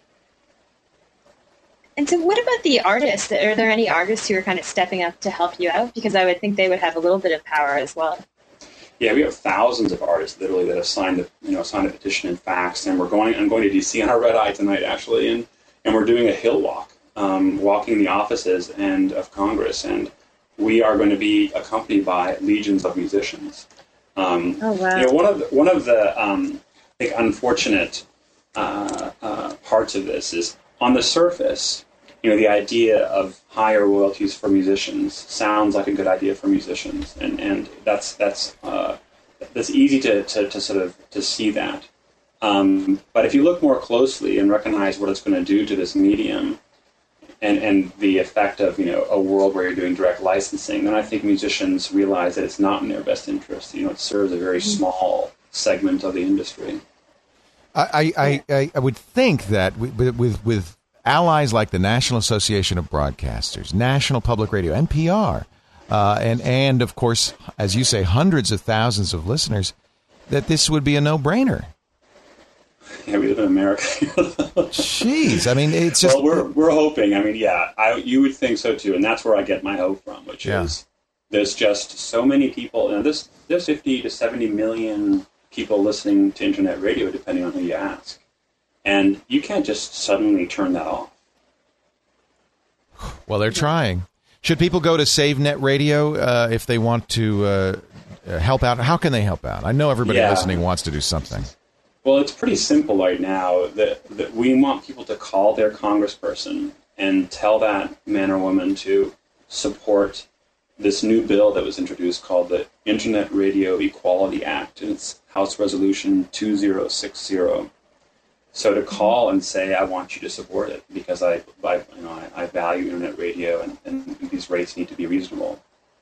And so what about the artists? Are there any artists who are kind of stepping up to help you out? Because I would think they would have a little bit of power as well. Yeah, we have thousands of artists literally that have signed the you know signed a petition and faxed, and we're going. I'm going to D C on our red eye tonight actually, and and we're doing a hill walk, um, walking the offices and of Congress, and we are going to be accompanied by legions of musicians. Um, oh wow! You know, one of the, one of the um, I think unfortunate uh, uh, parts of this is on the surface. You know, the idea of higher royalties for musicians sounds like a good idea for musicians, and, and that's that's uh, that's easy to, to, to sort of to see that. Um, but if you look more closely and recognize what it's going to do to this medium, and and the effect of you know a world where you're doing direct licensing, then I think musicians realize that it's not in their best interest. You know, it serves a very small segment of the industry. I I, I, I would think that with with with allies like the National Association of Broadcasters, National Public Radio, N P R, uh, and, and, of course, as you say, hundreds of thousands of listeners, that this would be a no-brainer. Yeah, we live in America. Jeez, I mean, it's just... Well, we're, we're hoping. I mean, yeah, I, you would think so, too, and that's where I get my hope from, which yeah. is there's just so many people. You know, there's, there's fifty to seventy million people listening to Internet radio, depending on who you ask. And you can't just suddenly turn that off. Well, they're trying. Should people go to Save Net Radio uh, if they want to uh, help out? How can they help out? I know everybody yeah. listening wants to do something. Well, it's pretty simple right now. That, that we want people to call their congressperson and tell that man or woman to support this new bill that was introduced called the Internet Radio Equality Act, and it's House Resolution two thousand sixty. So to call and say, I want you to support it because I, I you know, I, I value internet radio and, and these rates need to be reasonable.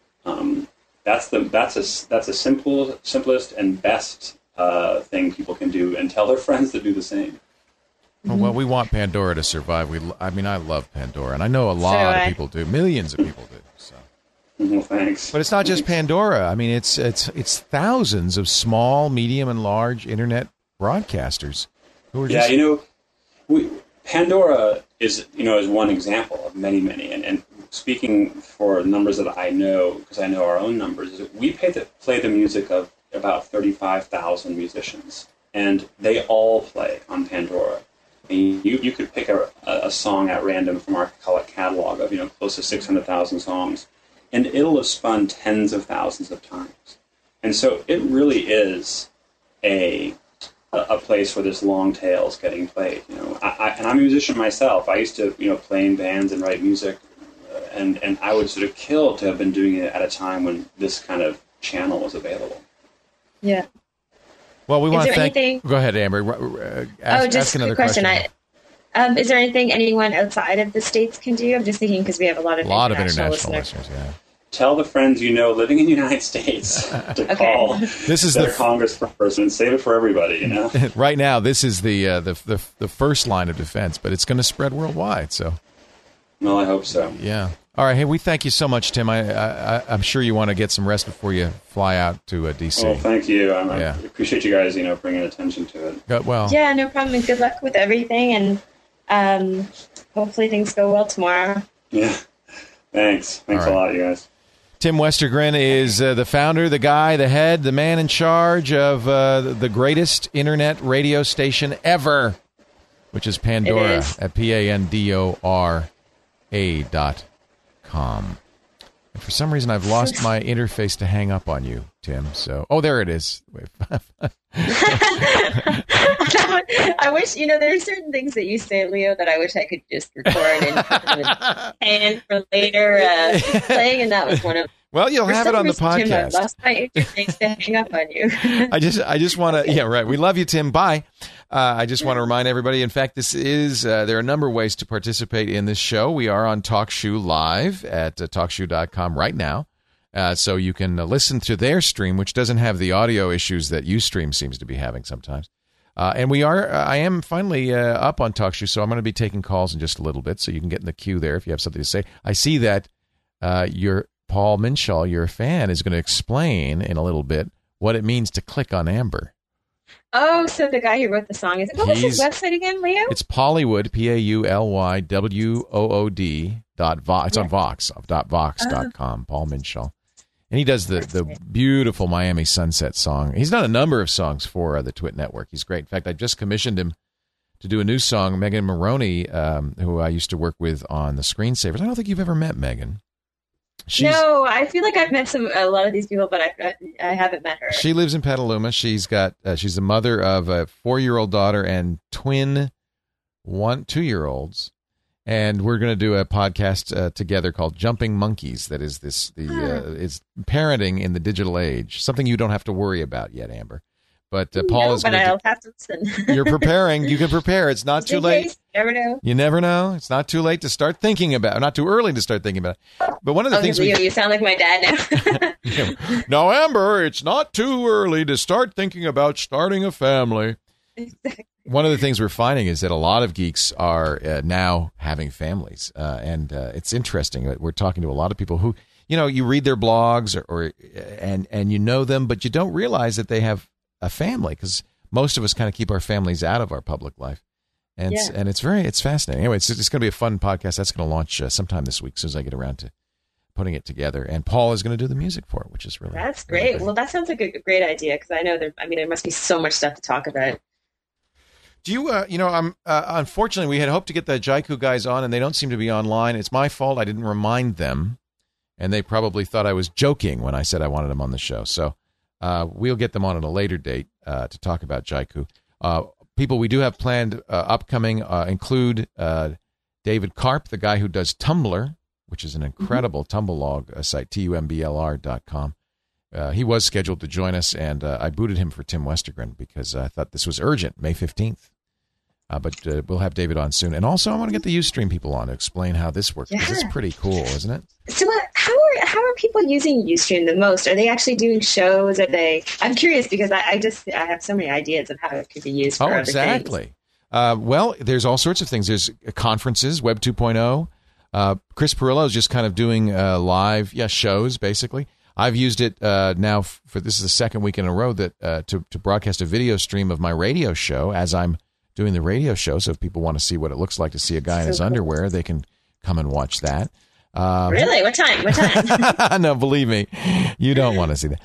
Um, that's the that's a that's a simple, simplest and best uh, thing people can do, and tell their friends to do the same. Oh, well, we want Pandora to survive. We, I mean, I love Pandora, and I know a lot so, uh, of people do. Millions of people do. So. Well, thanks. But it's not just Pandora. I mean, it's it's it's thousands of small, medium, and large internet broadcasters. Yeah, just... you know, we, Pandora is, you know, is one example of many, many. And, and speaking for numbers that I know, because I know our own numbers, we pay the, play the music of about thirty-five thousand musicians, and they all play on Pandora. And you you could pick a, a song at random from our catalog of, you know, close to six hundred thousand songs, and it'll have spun tens of thousands of times. And so it really is a... a place where this long tail is getting played, you know. I, I, and I'm a musician myself. I used to, you know, play in bands and write music, uh, and and I would sort of kill to have been doing it at a time when this kind of channel was available. Yeah. Well, we is want to thank. Anything... Go ahead, Amber. Uh, ask, oh, just ask another a question. question. I, um, is there anything anyone outside of the States can do? I'm just thinking because we have a lot of a lot international of international listeners. listeners. Yeah. Tell the friends you know living in the United States to okay. call this is their the congressperson and save it for everybody, you know? Right now, this is the, uh, the the the first line of defense, but it's going to spread worldwide. So, well, I hope so. Yeah. All right. Hey, we thank you so much, Tim. I, I I'm sure you want to get some rest before you fly out to uh, D C. Well, thank you. Um, yeah. I appreciate you guys, you know, bringing attention to it. Good, well. Yeah, no problem. Good luck with everything, and um, hopefully things go well tomorrow. Yeah. Thanks. Thanks right. a lot, you guys. Tim Westergren is uh, the founder, the guy, the head, the man in charge of uh, the greatest internet radio station ever, which is Pandora is. at P A N D O R A dot com. And for some reason, I've lost my interface to hang up on you, Tim. So, oh, there it is. I wish, you know, there are certain things that you say, Leo, that I wish I could just record and put them in and for later uh, playing, and that was one of. Well, you'll have it on the podcast. Tim, I lost my interface to hang up on you. I just, I just want to, okay. yeah, right. We love you, Tim. Bye. Uh, I just want to remind everybody. In fact, this is uh, there are a number of ways to participate in this show. We are on TalkShoe Live at uh, talk shoe dot com right now. Uh, so you can uh, listen to their stream, which doesn't have the audio issues that Ustream seems to be having sometimes. Uh, and we are, uh, I am finally uh, up on TalkShoe, so I'm going to be taking calls in just a little bit, so you can get in the queue there if you have something to say. I see that uh, your Paul Minshall, your fan, is going to explain in a little bit what it means to click on Amber. Oh, so the guy who wrote the song is it? What was his website again, Leo? It's Paulywood, P A U L Y W O O D dot Vox. It's yeah. on Vox, dot Vox dot com, uh, Paul Minshall. And he does the, the beautiful Miami Sunset song. He's done a number of songs for uh, the Twit Network. He's great. In fact, I just commissioned him to do a new song. Megan Maroney, um, who I used to work with on the Screensavers. I don't think you've ever met Megan. She's, no, I feel like I've met some a lot of these people, but I I haven't met her. She lives in Petaluma. She's got uh, she's the mother of a four-year-old daughter and twin one two-year-olds. And we're going to do a podcast uh, together called Jumping Monkeys. That is this the uh, is parenting in the digital age. Something you don't have to worry about yet, Amber. But uh, Paul no, is but going I'll to. have to listen. You're preparing. You can prepare. It's not too late. Case, never know. You never know. It's not too late to start thinking about. Not too early to start thinking about it. But one of the oh, things you, we you sound like my dad now. now, Amber, it's not too early to start thinking about starting a family. Exactly. One of the things we're finding is that a lot of geeks are uh, now having families, uh, and uh, it's interesting. We're talking to a lot of people who, you know, you read their blogs or, or and and you know them, but you don't realize that they have a family because most of us kind of keep our families out of our public life, and yeah. and it's very it's fascinating. Anyway, it's it's going to be a fun podcast. That's going to launch uh, sometime this week, as soon as I get around to putting it together. And Paul is going to do the music for it, which is really that's really great. great. Well, that sounds like a great idea because I know there. I mean, there must be so much stuff to talk about. Do you, uh, you know, I'm uh, unfortunately we had hoped to get the Jaiku guys on, and they don't seem to be online. It's my fault. I didn't remind them, and they probably thought I was joking when I said I wanted them on the show. So uh, we'll get them on at a later date uh, to talk about Jaiku. Uh, people we do have planned uh, upcoming uh, include uh, David Karp, the guy who does Tumblr, which is an incredible mm-hmm. Tumblr uh, site, T U M B L R dot com. Uh, he was scheduled to join us, and uh, I booted him for Tim Westergren because I thought this was urgent, May fifteenth. Uh, but uh, we'll have David on soon. And also, I want to get the Ustream people on to explain how this works. Because yeah. it's pretty cool, isn't it? So uh, how are how are people using Ustream the most? Are they actually doing shows? Are they? I'm curious because I, I just I have so many ideas of how it could be used for oh, other exactly. things. Uh, well, there's all sorts of things. There's conferences, Web two point oh. Uh, Chris Pirillo is just kind of doing uh, live yeah, shows, basically. I've used it uh, now for this is the second week in a row that uh, to, to broadcast a video stream of my radio show as I'm doing the radio show. So if people want to see what it looks like to see a guy in his cool. underwear, they can come and watch that. Um, really? What time? What time? no, believe me, you don't want to see that.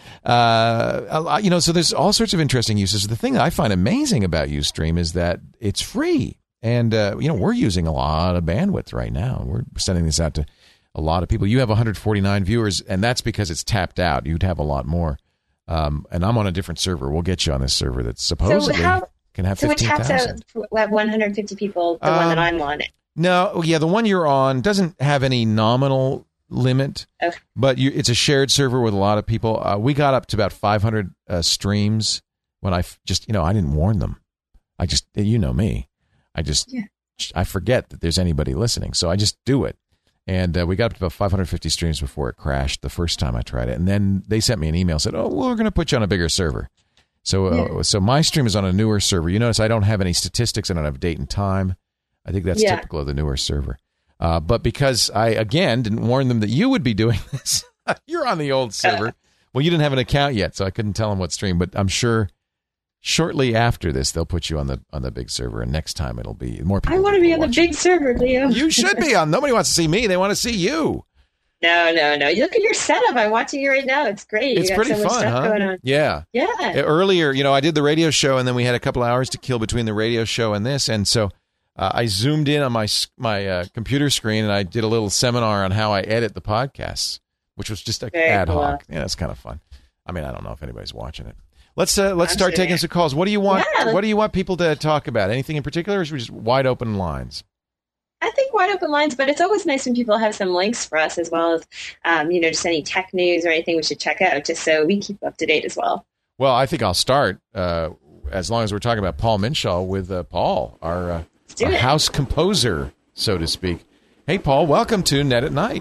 Uh, you know, so there's all sorts of interesting uses. The thing that I find amazing about Ustream is that it's free. And, uh, you know, we're using a lot of bandwidth right now. We're sending this out to a lot of people. You have one hundred forty-nine viewers, and that's because it's tapped out. You'd have a lot more. Um, and I'm on a different server. We'll get you on this server that's supposedly so how, can have so fifteen thousand. So it taps out one hundred fifty people, the um, one that I'm on. No, yeah, the one you're on doesn't have any nominal limit, okay. but you, it's a shared server with a lot of people. Uh, we got up to about five hundred uh, streams when I f- just, you know, I didn't warn them. I just, you know me. I just, yeah. I forget that there's anybody listening, so I just do it. And uh, we got up to about five hundred fifty streams before it crashed the first time I tried it. And then they sent me an email, said, oh, well, we're going to put you on a bigger server. So uh, yeah. so my stream is on a newer server. You notice I don't have any statistics. I don't have date and time. I think that's yeah. typical of the newer server. Uh, but because I, again, didn't warn them that you would be doing this, you're on the old server. Uh, well, you didn't have an account yet, so I couldn't tell them what stream. But I'm sure shortly after this, they'll put you on the on the big server, and next time it'll be more people. I want to be on the big server, Leo. You should be on. Nobody wants to see me. They want to see you. No, no, no. You look at your setup. I'm watching you right now. It's great. It's you got pretty so much fun, stuff huh? going on. Yeah. Yeah. Earlier, you know, I did the radio show, and then we had a couple hours to kill between the radio show and this, and so uh, I zoomed in on my my uh, computer screen, and I did a little seminar on how I edit the podcasts, which was just a Very ad cool. hoc. Yeah, it's kind of fun. I mean, I don't know if anybody's watching it. Let's uh, let's I'm start sure. taking some calls. What do you want? Yeah, what do you want people to talk about? Anything in particular, or is we just wide open lines? I think wide open lines, but it's always nice when people have some links for us as well as, um, you know, just any tech news or anything we should check out, just so we keep up to date as well. Well, I think I'll start uh, as long as we're talking about Paul Minshaw with uh, Paul, our, uh, our house composer, so to speak. Hey, Paul, welcome to Net at Night.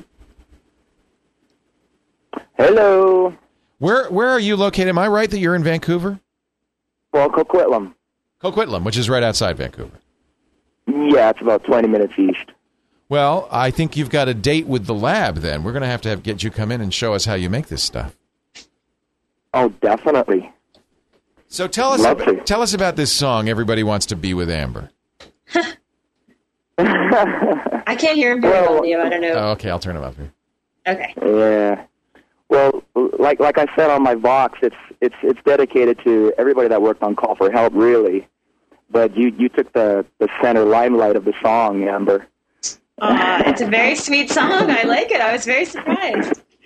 Hello. Where where are you located? Am I right that you're in Vancouver? Well, Coquitlam. Coquitlam, which is right outside Vancouver. Yeah, it's about twenty minutes east. Well, I think you've got a date with the lab then. We're going to have to have get you come in and show us how you make this stuff. Oh, definitely. So tell us about, tell us about this song, Everybody Wants to Be with Amber. I can't hear him very well, Leo. I don't know. Oh, okay, I'll turn him up here. Okay. Yeah. Well, like like I said on my box, it's it's it's dedicated to everybody that worked on Call for Help, really. But you, you took the, the center limelight of the song, Amber. Uh, it's a very sweet song. I like it. I was very surprised.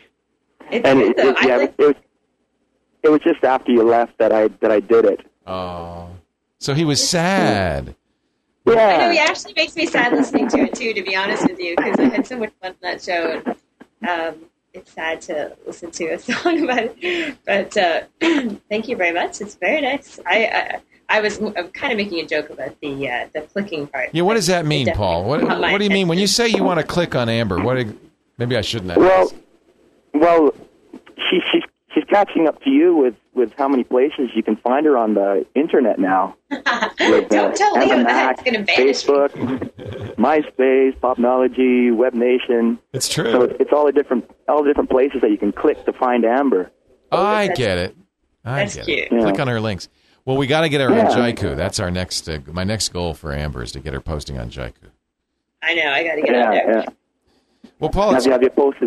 It's and good, it, though. it, I yeah, like- it was it was just after you left that I that I did it. Oh, so he was sad. Yeah. I know, he actually makes me sad listening to it, too, to be honest with you, because I had so much fun on that show, and um, it's sad to listen to a song about it. But uh, thank you very much. It's very nice. I I, I was I'm kind of making a joke about the uh, the clicking part. Yeah, what does that mean, It Paul? What, definitely caught my what do you mean when you attention. say you want to click on Amber? What? Maybe I shouldn't have. Well, well, she she's she's catching up to you with, with how many places you can find her on the internet now. With, Don't tell Leo Amber that. Mac, It's going to vanish. Facebook, MySpace, Popnology, WebNation. It's So true. it's, it's all the different all the different places that you can click to find Amber. I get it. I That's get cute. it. Yeah. Click on her links. Well, we got to get her Yeah. on Jaiku. That's our next. Uh, my next goal for Amber is to get her posting on Jaiku. I know, I got to get Yeah, on there. yeah. Well, Paul, Have it's, you have you posted?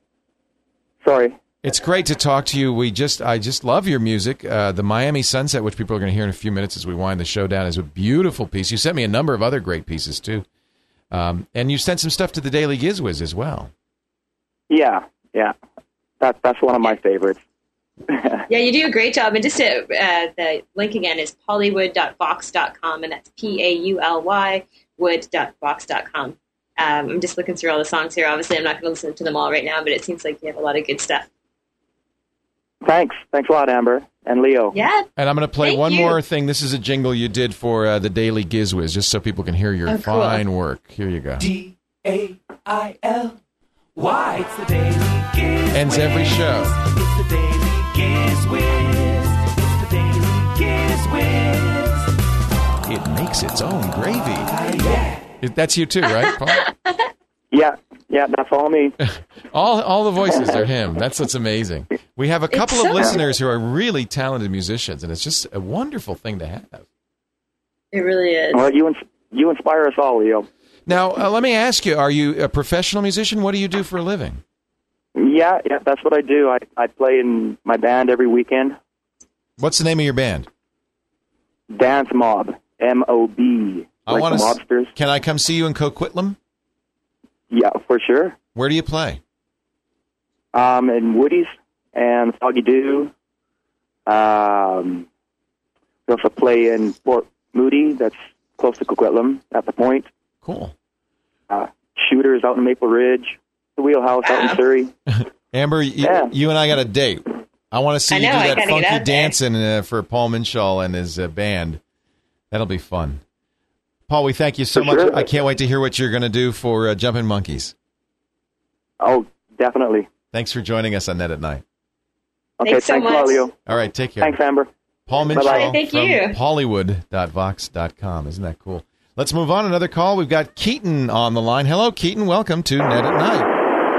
Sorry. it's great to talk to you. We just, I just love your music. Uh, the Miami Sunset, which people are going to hear in a few minutes as we wind the show down, is a beautiful piece. You sent me a number of other great pieces too, um, and you sent some stuff to the Daily Gizwiz as well. Yeah, yeah. That that's one of my favorites. Yeah, you do a great job. And just to, uh, the link again is pollywood dot vox dot com, and that's P A U L Y wood dot vox dot com. Um, I'm just looking through all the songs here. Obviously, I'm not going to listen to them all right now, but it seems like you have a lot of good stuff. Thanks, thanks a lot, Amber and Leo. Yeah. And I'm going to play Thank one you. more thing. This is a jingle you did for uh, the Daily Gizwiz, just so people can hear your Oh, cool. fine work. Here you go. D A I L Y. It's the Daily Giz Ends every show. It's the Daily Giz Whiz. It's the Daily Giz Whiz. It makes its own gravy. Yeah. It- That's you too, right, Paul? Yeah, yeah. That's all me. all all the voices are him. That's what's amazing. We have a couple It's of so- listeners who are really talented musicians, and it's just a wonderful thing to have. It really is. Well, you ins- you inspire us all, Leo. Now, uh, let me ask you: are you a professional musician? What do you do for a living? Yeah, yeah. That's what I do. I I play in my band every weekend. What's the name of your band? Dance Mob. M O B. I Like want the to. mobsters. Can I come see you in Coquitlam? Yeah, for sure. Where do you play? Um, and Woody's and Foggy Dew. Um, we also play in Port Moody. That's close to Coquitlam at the Point. Cool. Uh, Shooters out in Maple Ridge. The Wheelhouse out in Surrey. Amber, you, Yeah. you and I got a date. I want to see I you know, do I that gotta get funky out there. dancing uh, for Paul Minshaw and his uh, band. That'll be fun. Paul, we thank you so For much. sure. I can't wait to hear what you're going to do for uh, Jumpin' Monkeys. Oh, definitely. Thanks for joining us on Net at Night. Okay, Thanks so thanks a lot, much. Leo. All right, take care. Thanks, Amber. Paul Bye-bye. Minshaw Thank from you. Pollywood dot vox dot com. Isn't that cool? Let's move on. Another call. We've got Keaton on the line. Hello, Keaton. Welcome to Net at Night.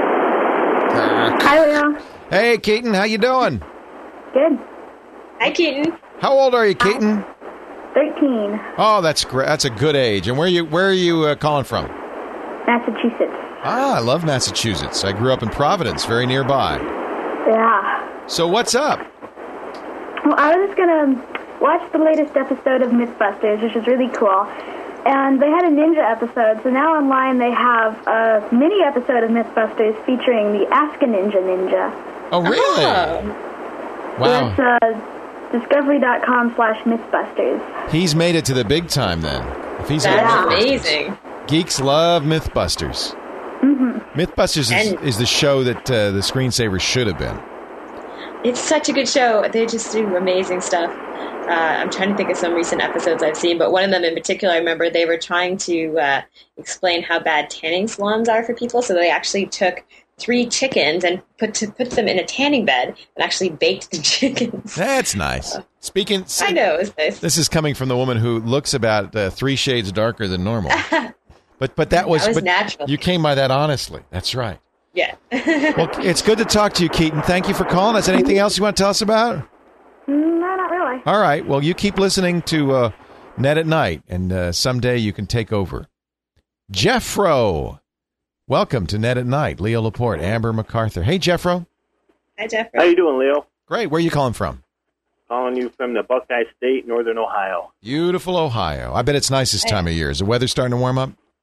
Hi, Leo. Hey, Keaton. How you doing? Good. Hi, Keaton. How old are you, Keaton? thirteen. Oh, that's great. That's a good age. And where you where are you uh, calling from? Massachusetts. Ah, I love Massachusetts. I grew up in Providence, very nearby. Yeah. So what's up? Well, I was just going to watch the latest episode of Mythbusters, which is really cool. And they had a ninja episode, so now online they have a mini episode of Mythbusters featuring the Ask a Ninja Ninja. Oh, really? Oh. Wow. It's uh, discovery dot com slash Mythbusters. He's made it to the big time then. If he's That's on Mythbusters. amazing. Geeks love Mythbusters. Mm-hmm. Mythbusters is, And- is the show that uh, the screensavers should have been. It's such a good show. They just do amazing stuff. Uh, I'm trying to think of some recent episodes I've seen, but one of them in particular, I remember they were trying to uh, explain how bad tanning salons are for people. So they actually took three chickens and put to put them in a tanning bed and actually baked the chickens. That's nice. Speaking, I know, it was nice. this is coming from the woman who looks about uh, three shades darker than normal. But but that was, That was but natural. You came by that honestly. That's right. Yeah. Well, it's good to talk to you, Keaton. Thank you for calling us. Anything else you want to tell us about? Mm, no, not really. All right. Well, you keep listening to uh, Net at Night, and uh, someday you can take over. Jeffro, welcome to Net at Night. Leo Laporte, Amber MacArthur. Hey, Jeffro. Hi, Jeffrey. How you doing, Leo? Great. Where are you calling from? Calling you from the Buckeye State, Northern Ohio. Beautiful Ohio. I bet it's nice this time of year. Is the weather starting to warm up?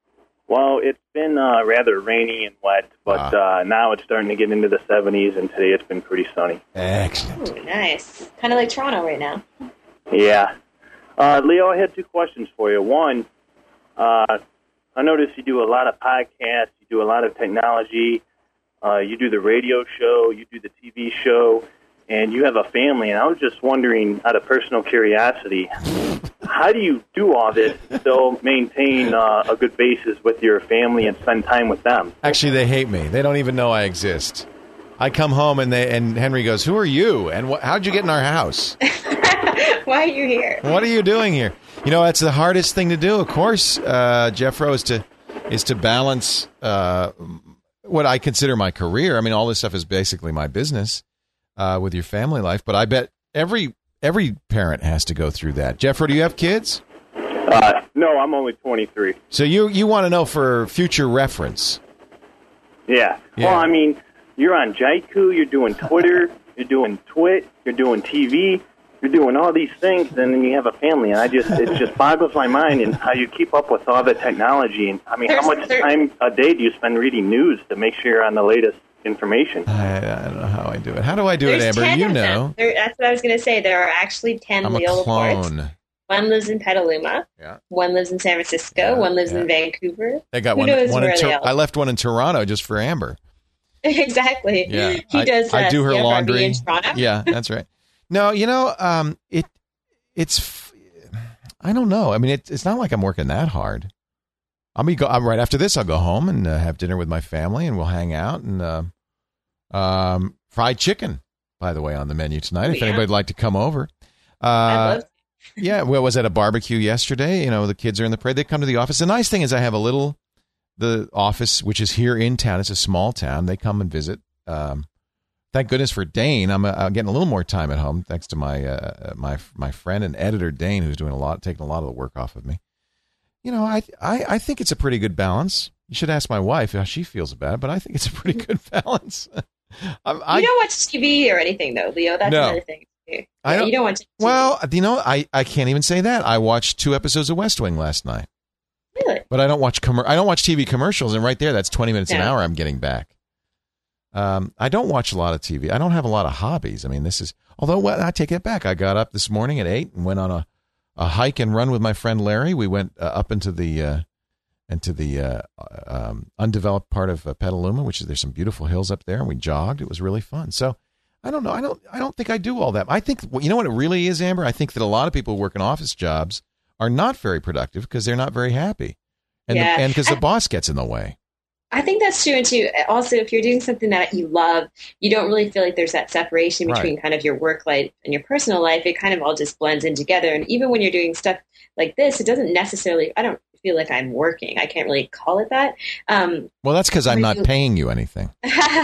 Well, it's been uh, rather rainy and wet, but ah. uh, now it's starting to get into the seventies, and today it's been pretty sunny. Excellent. Ooh, nice. Kind of like Toronto right now. Yeah. Uh, Leo, I had two questions for you. One, uh, I noticed you do a lot of podcasts, you do a lot of technology, uh, you do the radio show, you do the T V show, and you have a family. And I was just wondering, out of personal curiosity, how do you do all this to still maintain uh, a good basis with your family and spend time with them? Actually, they hate me. They don't even know I exist. I come home and they and Henry goes, "Who are you? And wh- how'd you get in our house? Why are you here? What are you doing here?" You know, that's the hardest thing to do. Of course, uh, Jeffro, is to is to balance uh, what I consider my career. I mean, all this stuff is basically my business uh, with your family life. But I bet every every parent has to go through that. Jeffro, do you have kids? Uh, no, I'm only twenty-three. So you you want to know for future reference? Yeah. yeah. Well, I mean, you're on Jaiku, you're doing Twitter, you're doing Twit, you're doing T V, you're doing all these things, and then you have a family. And I just it just boggles my mind in how you keep up with all the technology. And I mean, There's, how much there, time a day do you spend reading news to make sure you're on the latest information? I, I don't know how I do it. How do I do it, Amber? ten You of know. There, that's what I was going to say. There are actually ten I'm Leo a clone. Laportes. One lives in Petaluma. Yeah. One lives in San Francisco. Yeah, one lives yeah. in Vancouver. They got Who one. knows one where in they Tor- are? I left one in Toronto just for Amber. Exactly. Yeah, he I, does. Uh, I do her C F R B laundry. in Toronto. Yeah, that's right. No, you know, um, it it's I don't know. I mean, it, it's not like I'm working that hard. I'm gonna go I'm, right after this. I'll go home and uh, have dinner with my family, and we'll hang out and uh, um, fried chicken. By the way, on the menu tonight. Oh, if yeah. anybody'd like to come over. Uh, I love. Yeah, well, was at a barbecue yesterday. You know, the kids are in the parade. They come to the office. The nice thing is I have a little, the office, which is here in town. It's a small town. They come and visit. Um, thank goodness for Dane. I'm, uh, I'm getting a little more time at home thanks to my uh, my my friend and editor Dane, who's doing a lot, taking a lot of the work off of me. You know, I I, I think it's a pretty good balance. You should ask my wife how she feels about it, but I think it's a pretty good balance. I, I, You don't watch T V or anything, though, Leo. That's No. another thing. Yeah, I don't, you don't watch T V. Well, you know, I, I can't even say that. I watched two episodes of West Wing last night. Really? But I don't watch commer- I don't watch T V commercials, and right there, that's twenty minutes an No. hour I'm getting back. Um, I don't watch a lot of T V. I don't have a lot of hobbies. I mean, this is although well, I take it back. I got up this morning at eight and went on a, a hike and run with my friend Larry. We went uh, up into the uh, into the uh, um, undeveloped part of uh, Petaluma, which is there's some beautiful hills up there, and we jogged. It was really fun. So. I don't know. I don't. I don't think I do all that. I think you know what it really is, Amber. I think that a lot of people who work in office jobs are not very productive because they're not very happy, and Yeah. the, and because the boss gets in the way. I think that's true. And too, also, if you're doing something that you love, you don't really feel like there's that separation between Right. kind of your work life and your personal life. It kind of all just blends in together. And even when you're doing stuff like this, it doesn't necessarily. I don't feel like I'm working. I can't really call it that. Um, Well, that's because I'm But not you- paying you anything.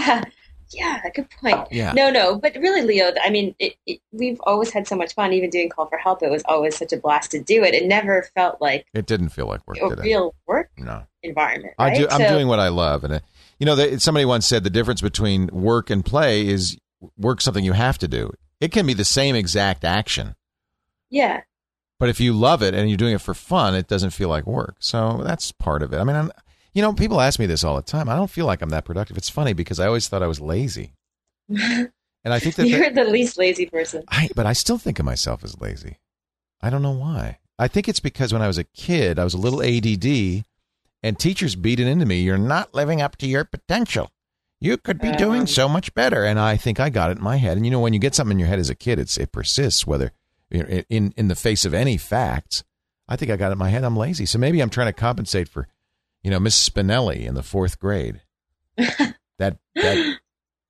Yeah, good point. Yeah. No, no, but really, Leo, I mean, it, it, we've always had so much fun, even doing Call for Help. It was always such a blast to do it. It never felt like It didn't feel like work. a Did it? real work No. environment. Right? I do. I'm So- doing what I love, and uh, you know, they, somebody once said the difference between work and play is work something you have to do. It can be the same exact action, Yeah. but if you love it and you're doing it for fun, it doesn't feel like work. So that's part of it. I mean, I'm, you know, people ask me this all the time. I don't feel like I'm that productive. It's funny because I always thought I was lazy. And I think that, You're that the least lazy person. I, but I still think of myself as lazy. I don't know why. I think it's because when I was a kid, I was a little A D D, and teachers beat it into me. You're not living up to your potential. You could be doing Um. so much better. And I think I got it in my head. And you know, when you get something in your head as a kid, it's it persists. Whether you know, in in the face of any facts, I think I got it in my head. I'm lazy, so maybe I'm trying to compensate for, you know, Miss Spinelli in the fourth grade. that that.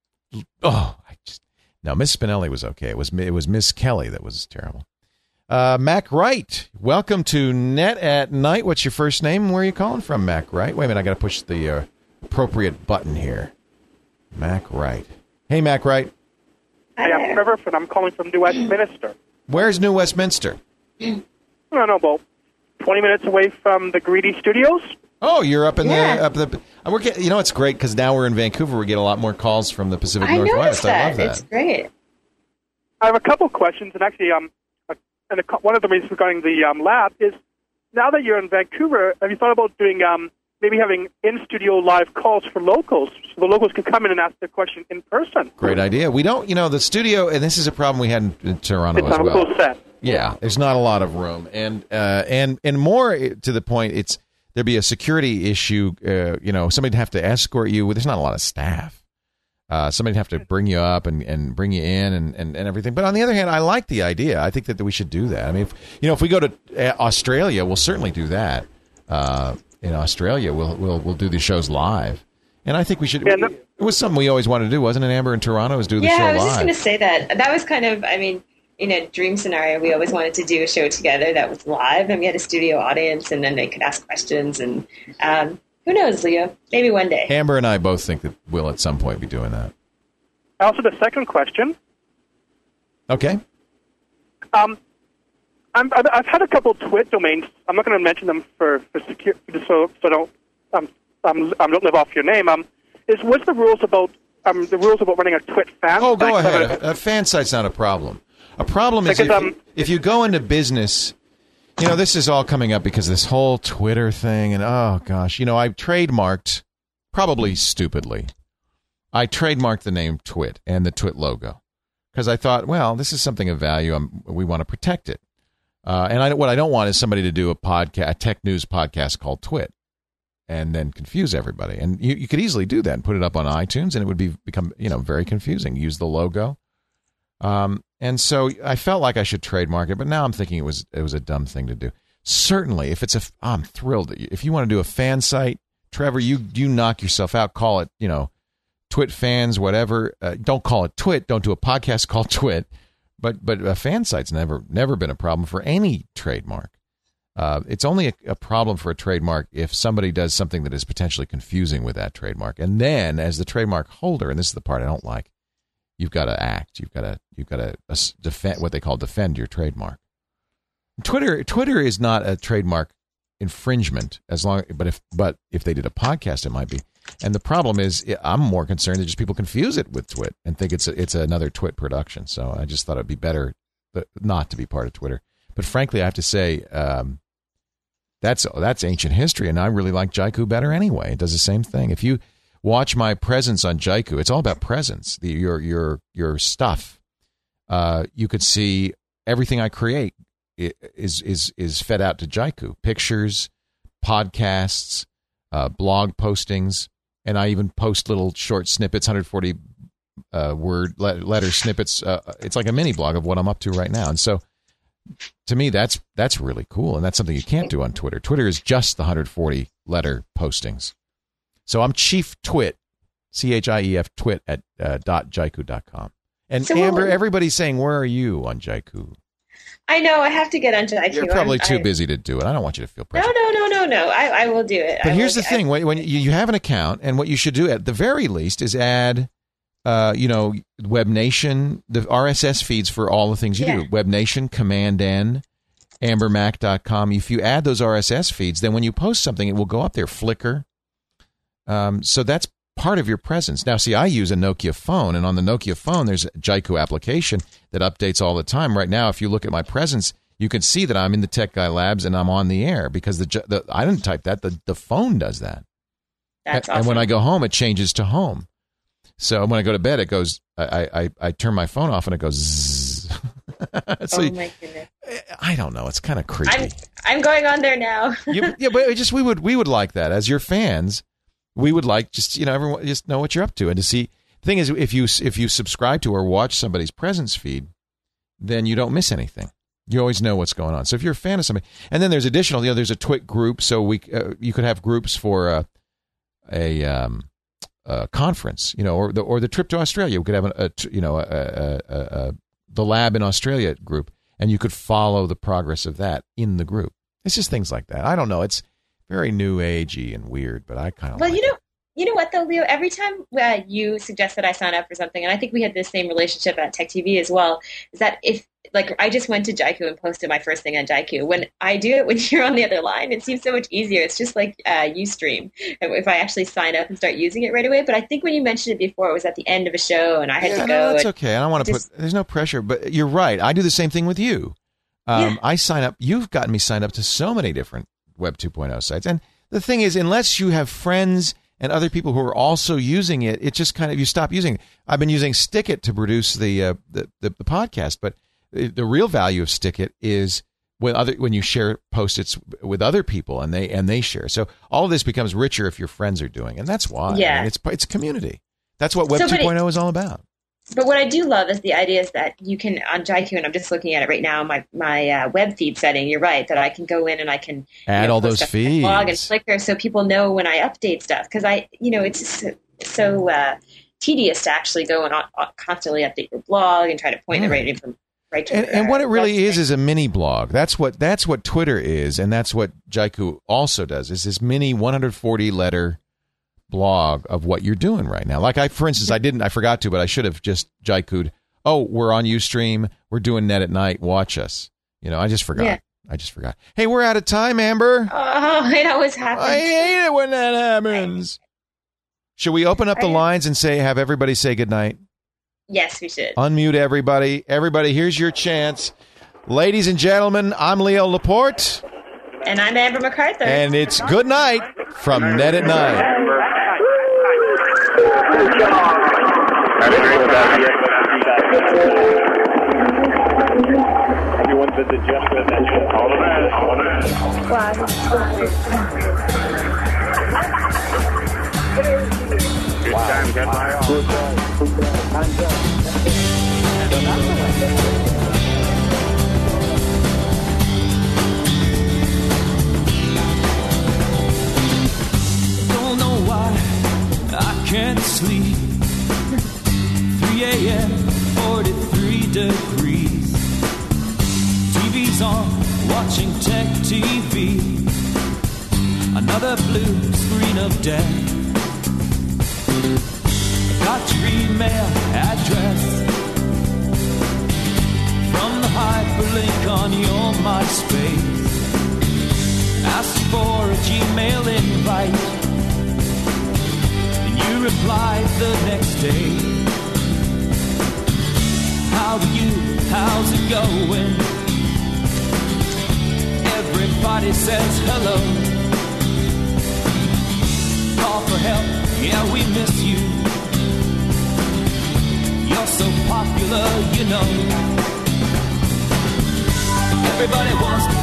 Oh, I just no. Miss Spinelli was okay. It was it was Miss Kelly that was terrible. Uh, Mac Wright, welcome to Net at Night. What's your first name and where are you calling from, Mac Wright? Wait a minute, I got to push the uh, appropriate button here. Mac Wright. Hey, Mac Wright. Hey, I'm from Everford. I'm calling from New Westminster. Where's New Westminster? I don't know, about twenty minutes away from the Greedy Studios. Oh, you're up in Yeah. the up the. I work. At, you know, it's great because now we're in Vancouver. We get a lot more calls from the Pacific I Northwest. noticed that. I love that. It's great. I have a couple questions, and actually, um, uh, and a, cou- one of the reasons regarding the um, lab is now that you're in Vancouver, have you thought about doing um, maybe having in-studio live calls for locals, so the locals can come in and ask their question in person. Great idea. We don't, you know, the studio, and this is a problem we had in, in Toronto it's as well. It's on a close set. Yeah, there's not a lot of room, and uh, and and more to the point, it's there'd be a security issue. Uh, you know, somebody'd have to escort you. There's not a lot of staff. Uh, somebody'd have to bring you up and, and bring you in and, and, and everything. But on the other hand, I like the idea. I think that we should do that. I mean, if, you know, if we go to Australia, we'll certainly do that. Uh, in Australia, we'll we'll we'll do the shows live, and I think we should. Yeah, no, it was something we always wanted to do, wasn't it, Amber? In Toronto, was do the yeah, show live. Yeah, I was just going to say that. That was kind of, I mean, in a dream scenario, we always wanted to do a show together that was live, and we had a studio audience, and then they could ask questions. And um, who knows, Leo? Maybe one day. Amber and I both think that we'll at some point be doing that. Also, the second question. Okay. Um, I'm, I've had a couple Twit domains. I'm not going to mention them for for secure, so so don't um, um I don't live off your name. Um, is what's the rules about um the rules about running a Twit fan? Oh, go ahead. A, a fan site's not a problem. A problem is because, if, um, if you go into business. You know, this is all coming up because of this whole Twitter thing, and oh gosh, you know, I trademarked probably stupidly. I trademarked the name Twit and the Twit logo because I thought, well, this is something of value. I'm, we want to protect it. Uh, and I, what I don't want is somebody to do a podcast, a tech news podcast called Twit, and then confuse everybody. And you, you could easily do that and put it up on iTunes, and it would be become you know very confusing. Use the logo, um, and so I felt like I should trademark it, but now I'm thinking it was it was a dumb thing to do. Certainly, if it's a, I'm thrilled. If you want to do a fan site, Trevor, you you knock yourself out. Call it, you know. Twit fans, whatever. Uh, don't call it Twit. Don't do a podcast called Twit. But but a fan site's never never been a problem for any trademark. Uh, it's only a, a problem for a trademark if somebody does something that is potentially confusing with that trademark. And then, as the trademark holder, and this is the part I don't like, you've got to act. You've got to you've got to defend what they call defend your trademark. Twitter Twitter is not a trademark infringement as long, but if but if they did a podcast, it might be. And the problem is, I'm more concerned that just people confuse it with Twit and think it's a, it's another Twit production. So I just thought it'd be better not to be part of Twitter. But frankly, I have to say um, that's that's ancient history, and I really like Jaiku better anyway. It does the same thing. If you watch my presence on Jaiku, it's all about presence. The, your your your stuff. Uh, you could see everything I create is is is fed out to Jaiku. Pictures, podcasts, uh, blog postings. And I even post little short snippets, one hundred forty uh, word letter snippets. Uh, it's like a mini blog of what I'm up to right now. And so, to me, that's that's really cool, and that's something you can't do on Twitter. Twitter is just the one hundred forty letter postings. So I'm Chief Twit, C H I E F Twit at uh, dot jaiku dot com. And so Amber, we'll, everybody's saying, where are you on Jaiku? I know. I have to get on Jaiku. You're probably I'm, too I, busy to do it. I don't want you to feel pressure. No, no, no, no, no. I, I will do it. But I here's will, the thing. I, when you, you have an account, and what you should do at the very least is add, uh, you know, WebNation, the R S S feeds for all the things you yeah. do. WebNation, Command N, amber mac dot com. If you add those R S S feeds, then when you post something, it will go up there. Flickr. Um, so that's part of your presence. Now, see, I use a Nokia phone, and on the Nokia phone, there's a Jaiku application that updates all the time. Right now, if you look at my presence, you can see that I'm in the Tech Guy Labs and I'm on the air because the, the I didn't type that. The, the phone does that. That's and, awesome. And when I go home, it changes to home. So when I go to bed, it goes, I, I, I turn my phone off and it goes zzz. So oh, my goodness. I don't know. It's kind of creepy. I'm, I'm going on there now. you, yeah, but just we would we would like that. As your fans, we would like just, you know, everyone just know what you're up to. And to see, the thing is, if you if you subscribe to or watch somebody's presence feed, then you don't miss anything. You always know what's going on. So if you're a fan of somebody, and then there's additional, you know, there's a Twit group, so we uh, you could have groups for a a, um, a conference, you know, or the or the trip to Australia. We could have a, a you know a, a, a, a the lab in Australia group, and you could follow the progress of that in the group. It's just things like that. I don't know. It's very new agey and weird, but I kind of well, like you know. it. You know what, though, Leo? Every time uh, you suggest that I sign up for something, and I think we had this same relationship at Tech T V as well, is that if, like, I just went to Jaiku and posted my first thing on Jaiku. When I do it when you're on the other line, it seems so much easier. It's just like uh, Ustream, if I actually sign up and start using it right away. But I think when you mentioned it before, it was at the end of a show, and I had yeah, to go. No, that's and okay. I don't want to just, put, there's no pressure, but you're right. I do the same thing with you. Um, yeah. I sign up. You've gotten me signed up to so many different Web two point oh sites, and the thing is, unless you have friends and other people who are also using it, it just kind of, you stop using it. I've been using Stickit to produce the, uh, the, the, the podcast, but the real value of Stickit is when other, when you share Post-its with other people and they, and they share. So all of this becomes richer if your friends are doing, and that's why. Yeah. I mean, it's, it's community. That's what Web so, 2.0 is all about. But what I do love is the idea is that you can, on Jaiku, and I'm just looking at it right now, my my uh, web feed setting, you're right, that I can go in and I can add you know, all those feeds. Blog and Flickr so people know when I update stuff. Because I, you know, it's just so, so uh, tedious to actually go and uh, constantly update your blog and try to point mm. the right information. Right to and, your, and what it really website. is is a mini blog. That's what that's what Twitter is, and that's what Jaiku also does, is this mini one hundred forty letter blog of what you're doing right now. Like I, for instance, I didn't, I forgot to, but I should have just Jaiku'd, oh, we're on Ustream, we're doing Net at Night, watch us. You know, I just forgot. Yeah. I just forgot. Hey, we're out of time, Amber. Oh, it always happens. I hate it when that happens. Should we open up the lines and say, have everybody say goodnight? Yes, we should. Unmute everybody. Everybody, here's your chance. Ladies and gentlemen, I'm Leo Laporte. And I'm Amber MacArthur. And it's good night from Net at Night. Everyone visit Jeff with that. All the best. All the best. Good time. Good night. Good time. Don't know why I can't sleep. three a.m., forty-three degrees. T V's on, watching Tech T V. Another blue screen of death. Got your email address from the hyperlink on your MySpace. Asked for a Gmail invite, and you replied the next day. How are you? How's it going? Everybody says hello. Call for help, yeah, we miss you. You're so popular, you know. Everybody wants to